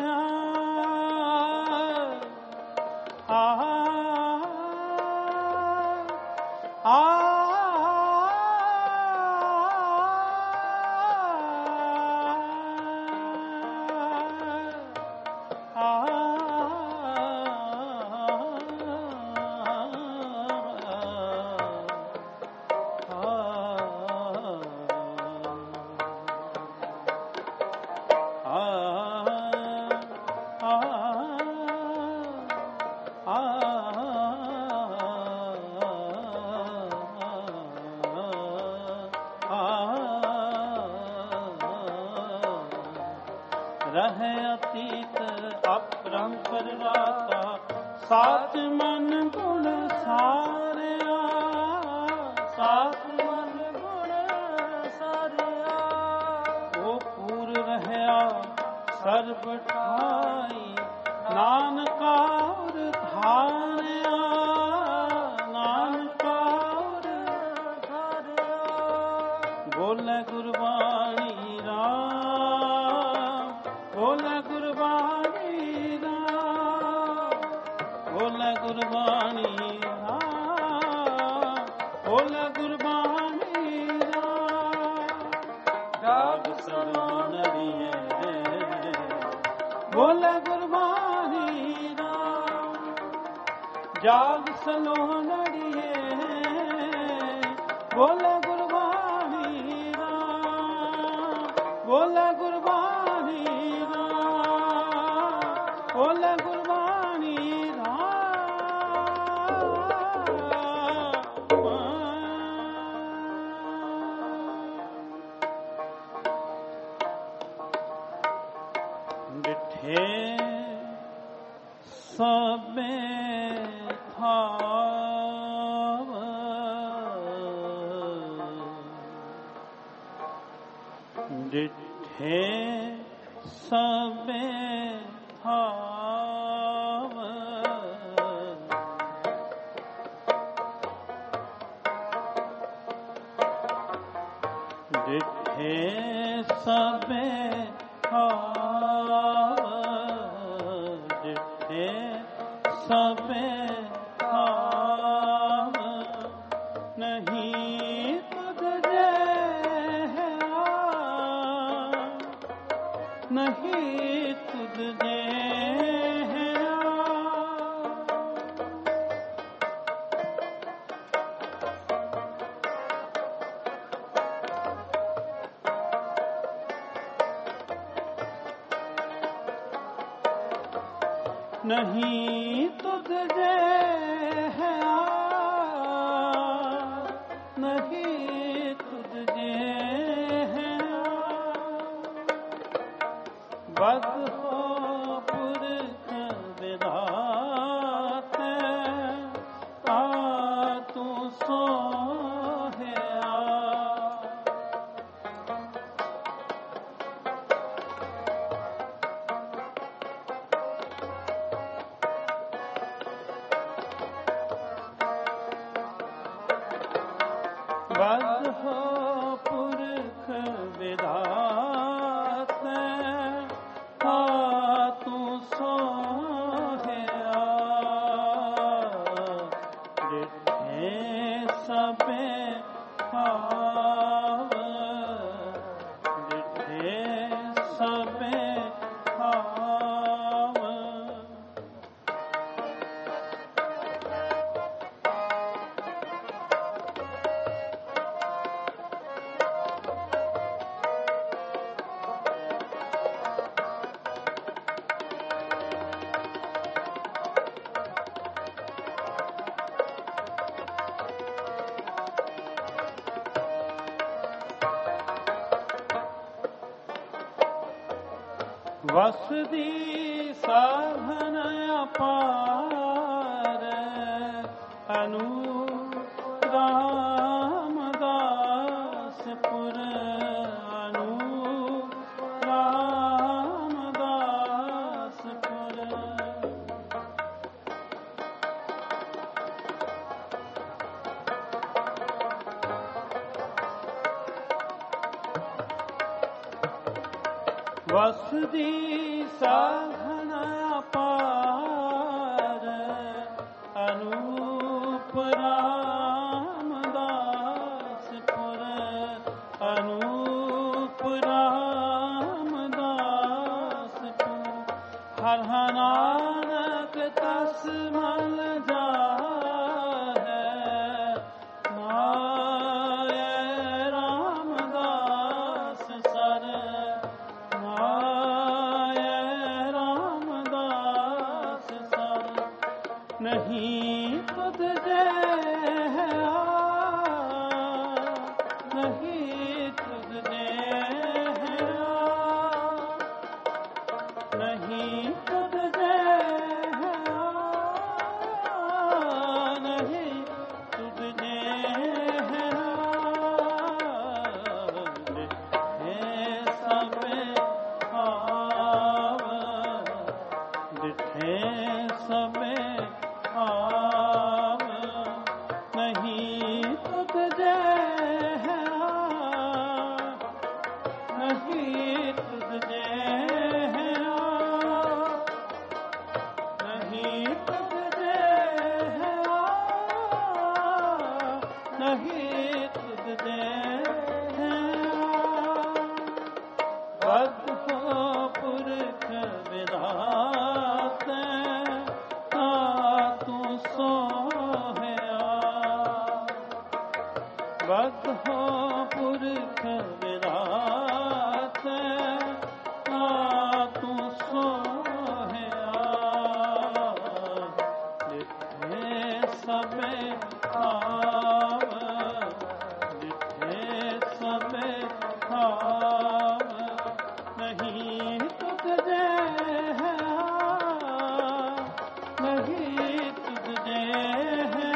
रहे अतीत अपरंपर राता साच मन गुण सारिया साच मन गुण सारिया वो पूर रहया सर्ब ठाई नानका और धारिया नानका और धारिया बोले गुरबाणी राम बोले गुरबाणी राम बोले गुरबाणी राम बोले गुरबाणी राम जाग सलो नड़िए बोले गुरबाणी राम जाग सलो नड़िए बोले गुरबाणी राम बोले गुरबाणी राम, बोले गुरबाणी राम। डिठे सबे थाव, डिठे सबे थाव, डिठे सबे थाव, डिठे सबे थाव, नहीं तुझ जैसा, नहीं तुझ जैसा, नहीं तुझ जैसा, नहीं तुझ जैसा, बद हो पुरख विधाते, आ तू सोहया, बद हो पुरख विधाते, आ तू सोहया, डिठे सबे थाव, डिठे सबे थाव, वसदी साधन अपार, अनु रामदासपुर, अनु रामदासपुर, वसदी साधन अपार, अनूप रामदासपुर, अनूप रामदासपुर, हर नानक तस मल जाहे, माय रामदास सर, माय रामदास सर, नहीं तुझ जैसा, नहीं तुझ जैसा, नहीं तुझ जैसा, नहीं तुझ जैसा, डिठे सबे थाव, डिठे सबे थाव, नहीं तुझ जैसा, नहीं तुझ जैसा, नहीं तुझ जैसा, नहीं तुझ जैसा, बद हो पुरख विधाते, आ तू सोहया, बद हो पुरख विधाते, भाव नहीं तुझ जैसा, नहीं तुझ जैसा,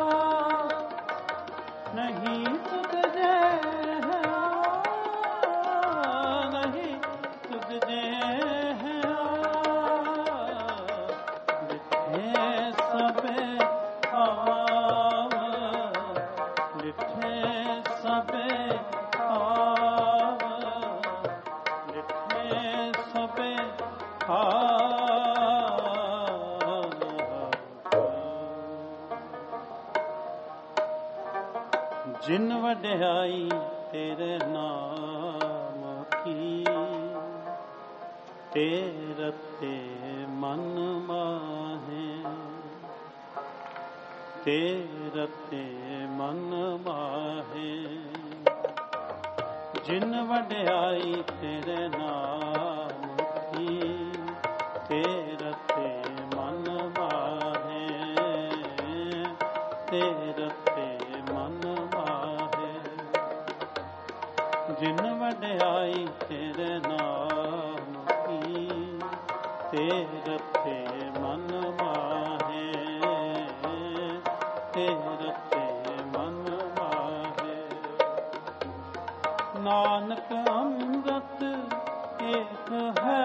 नहीं तुझ जैसा, नहीं तुझ जैसा, लिखे सबे आव, लिखे सबे आव, लिखे सबे आव। जिन वड्याई तेरे नाम की, तेरे ते मन माहे, तेरे ते मन माहे। जिन वड्याई तेरे नाम की, तेरे ते मन माहे, तेरे ते मन माहे। जिन वड्याई तेरे नाम की, तेरे ते मन माहे, तेरे ते मन माहे। नानक अमृत एक है,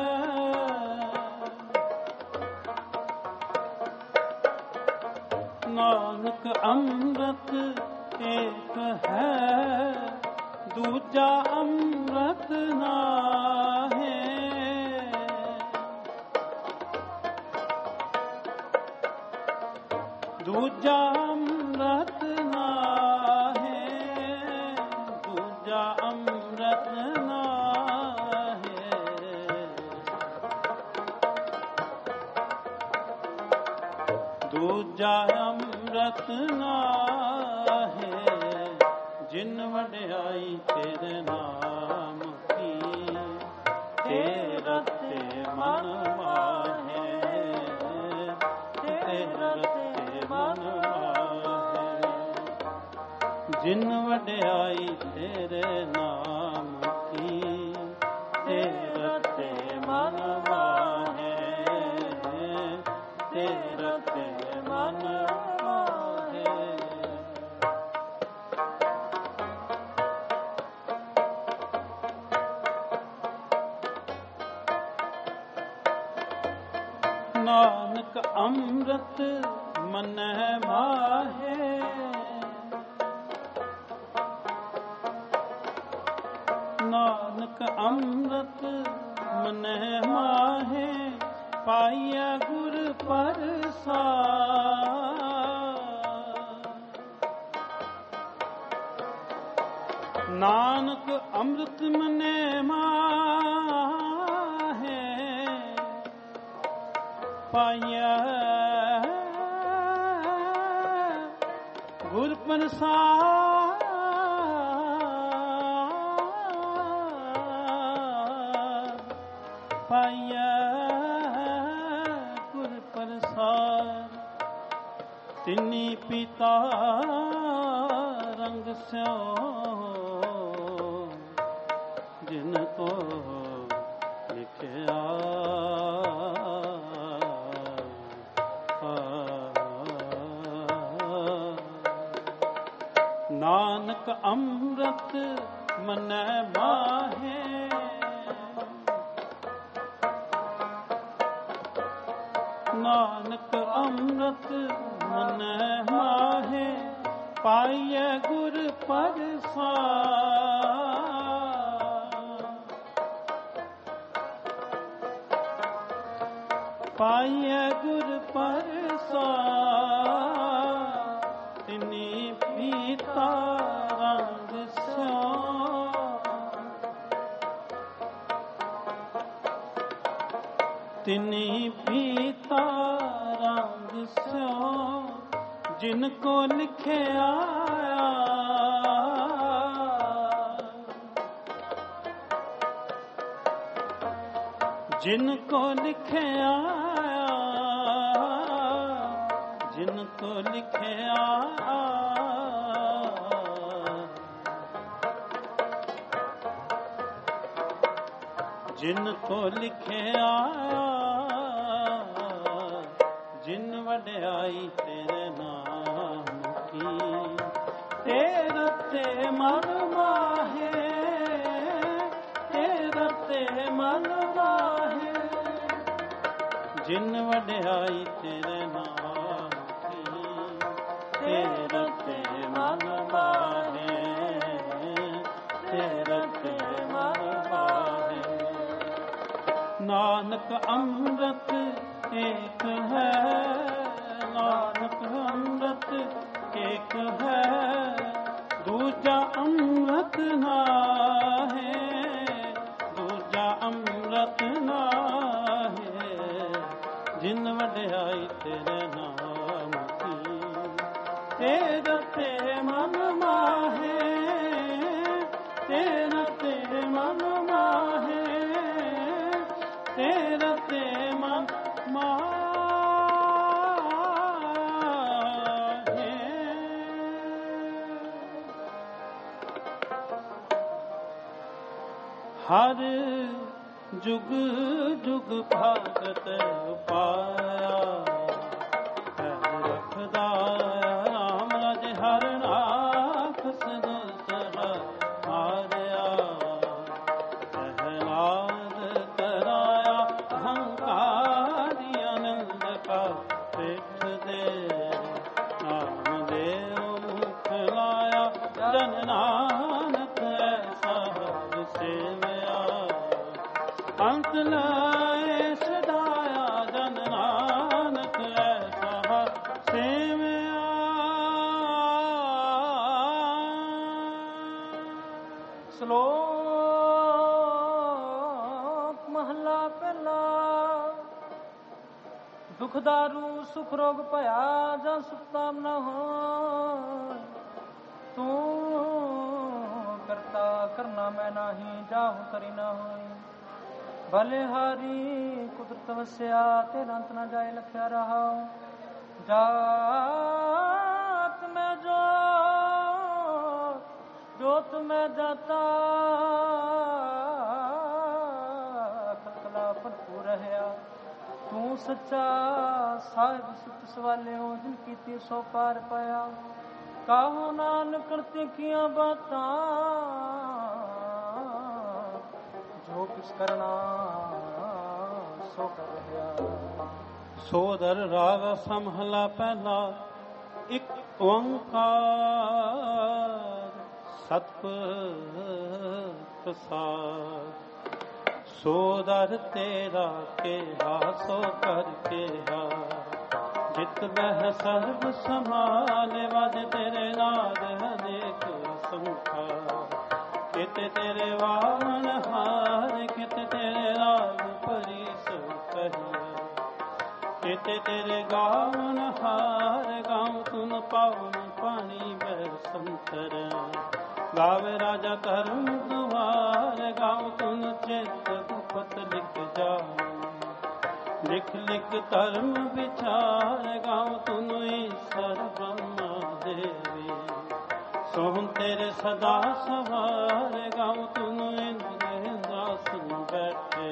नानक अमृत एक है, दूजा अमृत नाहे। दूजा अमृत नाहे, दूजा अमृत नाहे। दूजा अमृत नाहे। जिन वड्याई तेरे नाम की, तेरा ते मन माहे, तेरा ते मन माहे। जिन वड्याई तेरे नाम की, तेरा ते मन माहे, तेरा ते मन माहे। नानक अमृत मन माहे, नानक अमृत मन माहे। पाइया गुर प्रसाद। नानक अमृत मन माहे, पाइया गुर प्रसाद। पाइया गुर प्रसाद। तिनी पिता रंग स्यो, जिनको लिखया नानक अमृत मन माहे। नानक अमृत मन माहे, पाइय गुर प्रसाद। पाइय गुर प्रसाद। तिनी पीता रंग स्यो, तिनी पीता रंग स्यो, जिनको लिखया जिनको लिखया जिनको लिखया ਜਿਨ ਕੋ ਲਿਖਿਆ ਜਿਨ ਵਡਿਆਈ ਤੇਰੇ ਨਾਮ ਕੀ, ਤੇਰਾ ਤੇ ਮਨ ਮਾਹੇ, ਤੇਰਾ ਤੇ ਮਨ ਮਾਹੇ, ਜਿਨ ਵਡਿਆਈ ਤੇਰੇ ਨਾਮ ਕੀ, ਤੇਰਾ ਤੇ ਮਨ ਮਾਹੇ, ਤੇਰਾ ਤੇ ਮਨ ਮਾਹੇ। ਨਾਨਕ ਅੰਮ੍ਰਿਤ ਏਕ ਹੈ, ਨਾਨਕ ਅੰਮ੍ਰਿਤ ਏਕ ਹੈ, ਦੂਜਾ ਅੰਮ੍ਰਿਤ ਨਾਹੀ, ਦੂਜਾ ਅੰਮ੍ਰਿਤ ਨਾਹੀ, ਜਿਨ ਵਡਿਆਈ ਤੇਰੇ ਨਾਮ ਕੀ, ਤੇਰਾ ਤੇ ਮਨ ਮਾਹੇ, ਤੇਰਾ ਤੇ ਮਨ ਮਾਹੇ, ਤੇਰਾ ਤੇ ਮਨ ਮਾਹੇ। ਹਰ ਜੁਗ ਜੁਗ ਭਗਤ ਪਾਇਆ, ਰਖਦਾ ਰਾਮ ਰਾਜ ਹਰ ਨਾਖ ਸਦਾ ਹਾਰਿਆ, ਪ੍ਰਹਿਲਾਦ ਕਰਾਇਆ ਅਹੰਕਾਰੀ ਆਨੰਦ ਕਾ ਪੇਠ ਦੇ, ਨਾਮ ਦੇਵ ਮੁਖ ਲਾਇਆ ਜਨ ਨਾਨਕ ਐਸਾ ਸੇਵਿਆ, ਅੰਤ ਲਾਏ ਸਦਾਇਆ ਜਨ ਨਾਨਕ ਐਸਾ ਸੇਵਿਆ। ਸ਼ਲੋਕ ਮਹਲਾ ਪਹਿਲਾ। ਦੁਖ ਦਾਰੂ ਸੁਖ ਰੋਗ ਭਇਆ, ਜਾਂ ਸੁਖਤਾਮ ਨ ਹੋਇ, ਤੂੰ ਕਰਤਾ ਕਰਨਾ ਮੈਂ ਨਾਹੀ, ਜਾਹੂ ਕਰੀ ਨਾ ਹੋਈ, ਬਲਿਹਾਰੀ ਕੁਦਰਤ ਵਸਿਆ, ਤੇਰਾ ਅੰਤ ਨਾ ਜਾਏ ਲਖਿਆ ਰਹਾ, ਜਾਤ ਮੈਂ ਜੋਤ, ਜੋਤ ਮੈਂ ਜਾਤਾ, ਖਲਕਲਾ ਭਰਪੂਰ ਰਹਿਆ, ਤੂੰ ਸੱਚਾ ਸਾਹਿਬ ਸੁਤ ਸਵਾਲਿਓ, ਜਿਨ ਕੀਤੀ ਸੋ ਪਾਰ ਪਾਇਆ, ਕਾਹੋ ਨਾਨਕ ਕਰਤੇ ਕੀਆਂ ਬਾਤਾਂ, ਜੋ ਕਿਸ ਕਰਨਾ ਸੋ ਕਰ ਰਿਹਾ। ਸੋਦਰ ਰਾਗ ਸਮਹਲਾ ਪਹਿਲਾ। ਇਕ ਓੰਕਾਰ ਸਤਿਗੁਰ ਪ੍ਰਸਾਦ। ਸੋਦਰ ਤੇਰਾ ਕਿਹਾ ਸੋ ਕਰ ਕਿਹਾ, ਜਿਤ ਬਹਿ ਸਰਬ ਸਮਾਲੇ, ਵਜ ਤੇਰੇ ਨਾਦ ਅਨੇਕ ਸੰਖਾ, ਕਿਤੇ ਤੇਰੇ ਵਾਮਨ ਹਾਰ, ਕਿਤੇ ਤੇਰੇ ਰਾਗ ਪਰੀਸ ਕਹੀਏ, ਕਿਤੇ ਤੇਰੇ ਗਾਵਨ ਹਾਰ, ਗਾਉ ਤੁਨ ਪਾਵਨ ਪਾਣੀ ਬਹਿ ਸੰਤਰ, ਗਾਵੇ ਰਾਜਾ ਧਰਮ ਦੁਆਰ, ਗਾਉ ਤੁਨ ਚਿਤ ਗੁਪਤ ਲਿਖ ਜਾਉ, ਲਿਖ ਲਿਖ ਧਰਮ ਵਿਚਾਰ, ਗਾਉ ਤੁਨ ਈਸ਼ਰ ਬ੍ਰਹਮਾ ਦੇਵੀ, ਸੋਹਣ ਤੇਰੇ ਸਦਾ ਸਵਾਰ, ਗਾਉ ਤੁਨ ਇੰਦਰਾਸਨ ਬੈਠੇ,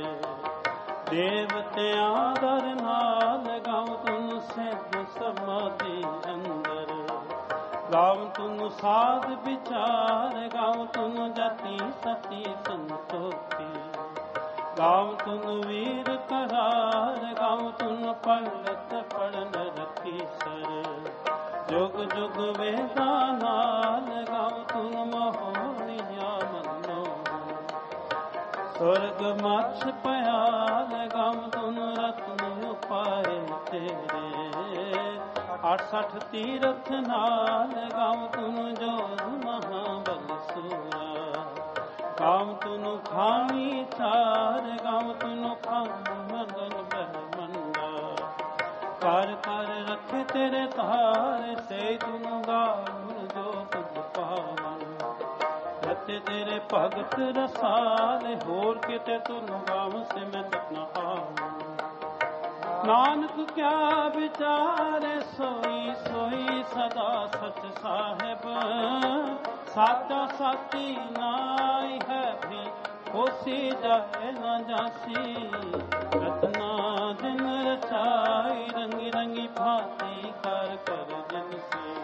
ਦੇਵਤਿਆਂ ਦਰ ਨਾਲ, ਗਾਉ ਤੁਨ ਸਿੱਧ ਸਮਾਧੀ ਅੰਦਰ, ਗਾਉ ਤੁਨ ਸਾਧ ਵਿਚਾਰ, ਗਾਉ ਤੁਨ ਜਤੀ ਸਤੀ ਸੰਤੋਖੀ, ਗਾਉ ਤੁਨ ਵੀਰ ਕਰਾਰ, ਗਾਉ ਤੁਨ ਪੜਤ ਪੜਨ ਰਖੀ ਸਰ, ਜੁਗ ਜੁਗ ਵੇਦਾਂ ਨਾਲ, ਗਾਉ ਤੁਨ ਮੋਹਣੀਆਂ ਮੰਨੋ, ਸੁਰਗ ਮਛ ਪਿਆਲ, ਗਾਉ ਤੁਨ ਰਤਨ ਉਪਾਏ ਤੇਰੇ, 68 ਤੀਰਥ ਨਾਲ, ਗਾਉ ਤੁਨ ਜੋਧ ਮਹਾਬਲ ਸੂਰਾ, ਗਾਉ ਤੁਨ ਖਾਣੀ ਚਾਰ, ਗਾਉ ਤੁਨ ਖਾਣ ਮਗਨ ਬਹਿ ਮੰਡਾ, ਕਰ ਕਰ ਰੱਖੇ ਤੇਰੇ ਤਾਰ, ਸੇ ਤੁਨ ਗਾਉ ਜੋ ਤੁਧ ਪਾਵਨ, ਰਤੇ ਤੇਰੇ ਭਗਤ ਰਸਾਲੇ, ਹੋਰ ਕਿਤੇ ਤੁਨ ਗਾਉ ਸਿਮਤ ਨ ਆਵਨ, ਨਾਨਕ ਕਿਆ ਵਿਚਾਰੇ, ਸੋਈ ਸੋਈ ਸਦਾ ਸਚ ਸਾਹਿਬ, ਸਾਚਾ ਸਾਚੀ ਨਾਈ ਹੈ ਵੀ ਹੋਸੀ ਜਾਏ ਨਾ ਜਾਸੀ। ਰਤਨਾ ਦਿਨ ਰਚਾਈ ਰੰਗੀ ਰੰਗੀ ਭਾਂਤੀ ਕਰ ਕਰ ਜਿਨਸੀ।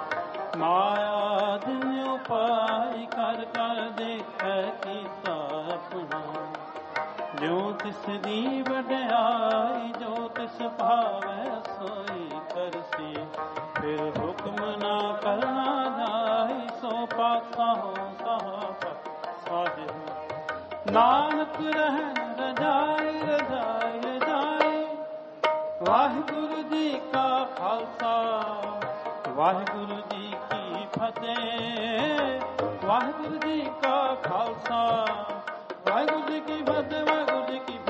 ਮਾਇਆ ਦਿਨ ਉਪਾਈ ਕਰ ਕਰ ਦੇਖੈ ਕੀਤਾ ਆਪਣਾ। ਜੋ ਤਿਸ ਦੀ ਵਡਿਆਈ ਜੋ ਤਿਸ ਭਾਵੈ ਸੋਈ ਕਰਸੀ। ਫਿਰ ਹੁਕਮ ਨਾ ਕਰਨਾ ਜਾਈ ਸੋ ਪਾਸਾ ਹੋ ਸਾਹਿਬ ਸਾਹਿਬ। ਨਾਨਕ ਰਹਿ ਰਜਾਈ ਰਜਾਈ ਰਜਾਈ। ਵਾਹਿਗੁਰੂ ਜੀ ਕਾ ਖਾਲਸਾ ਵਾਹਿਗੁਰੂ ਜੀ ਕੀ ਫਤਿਹ। ਵਾਹਿਗੁਰੂ ਜੀ ਕਾ ਖਾਲਸਾ ਵਾਹਿਗੁਰੂ ਜੀ ਕੀ ਫਤਿਹ। ਵਾਹਿਗੁਰੂ ਜੀ ਕੀ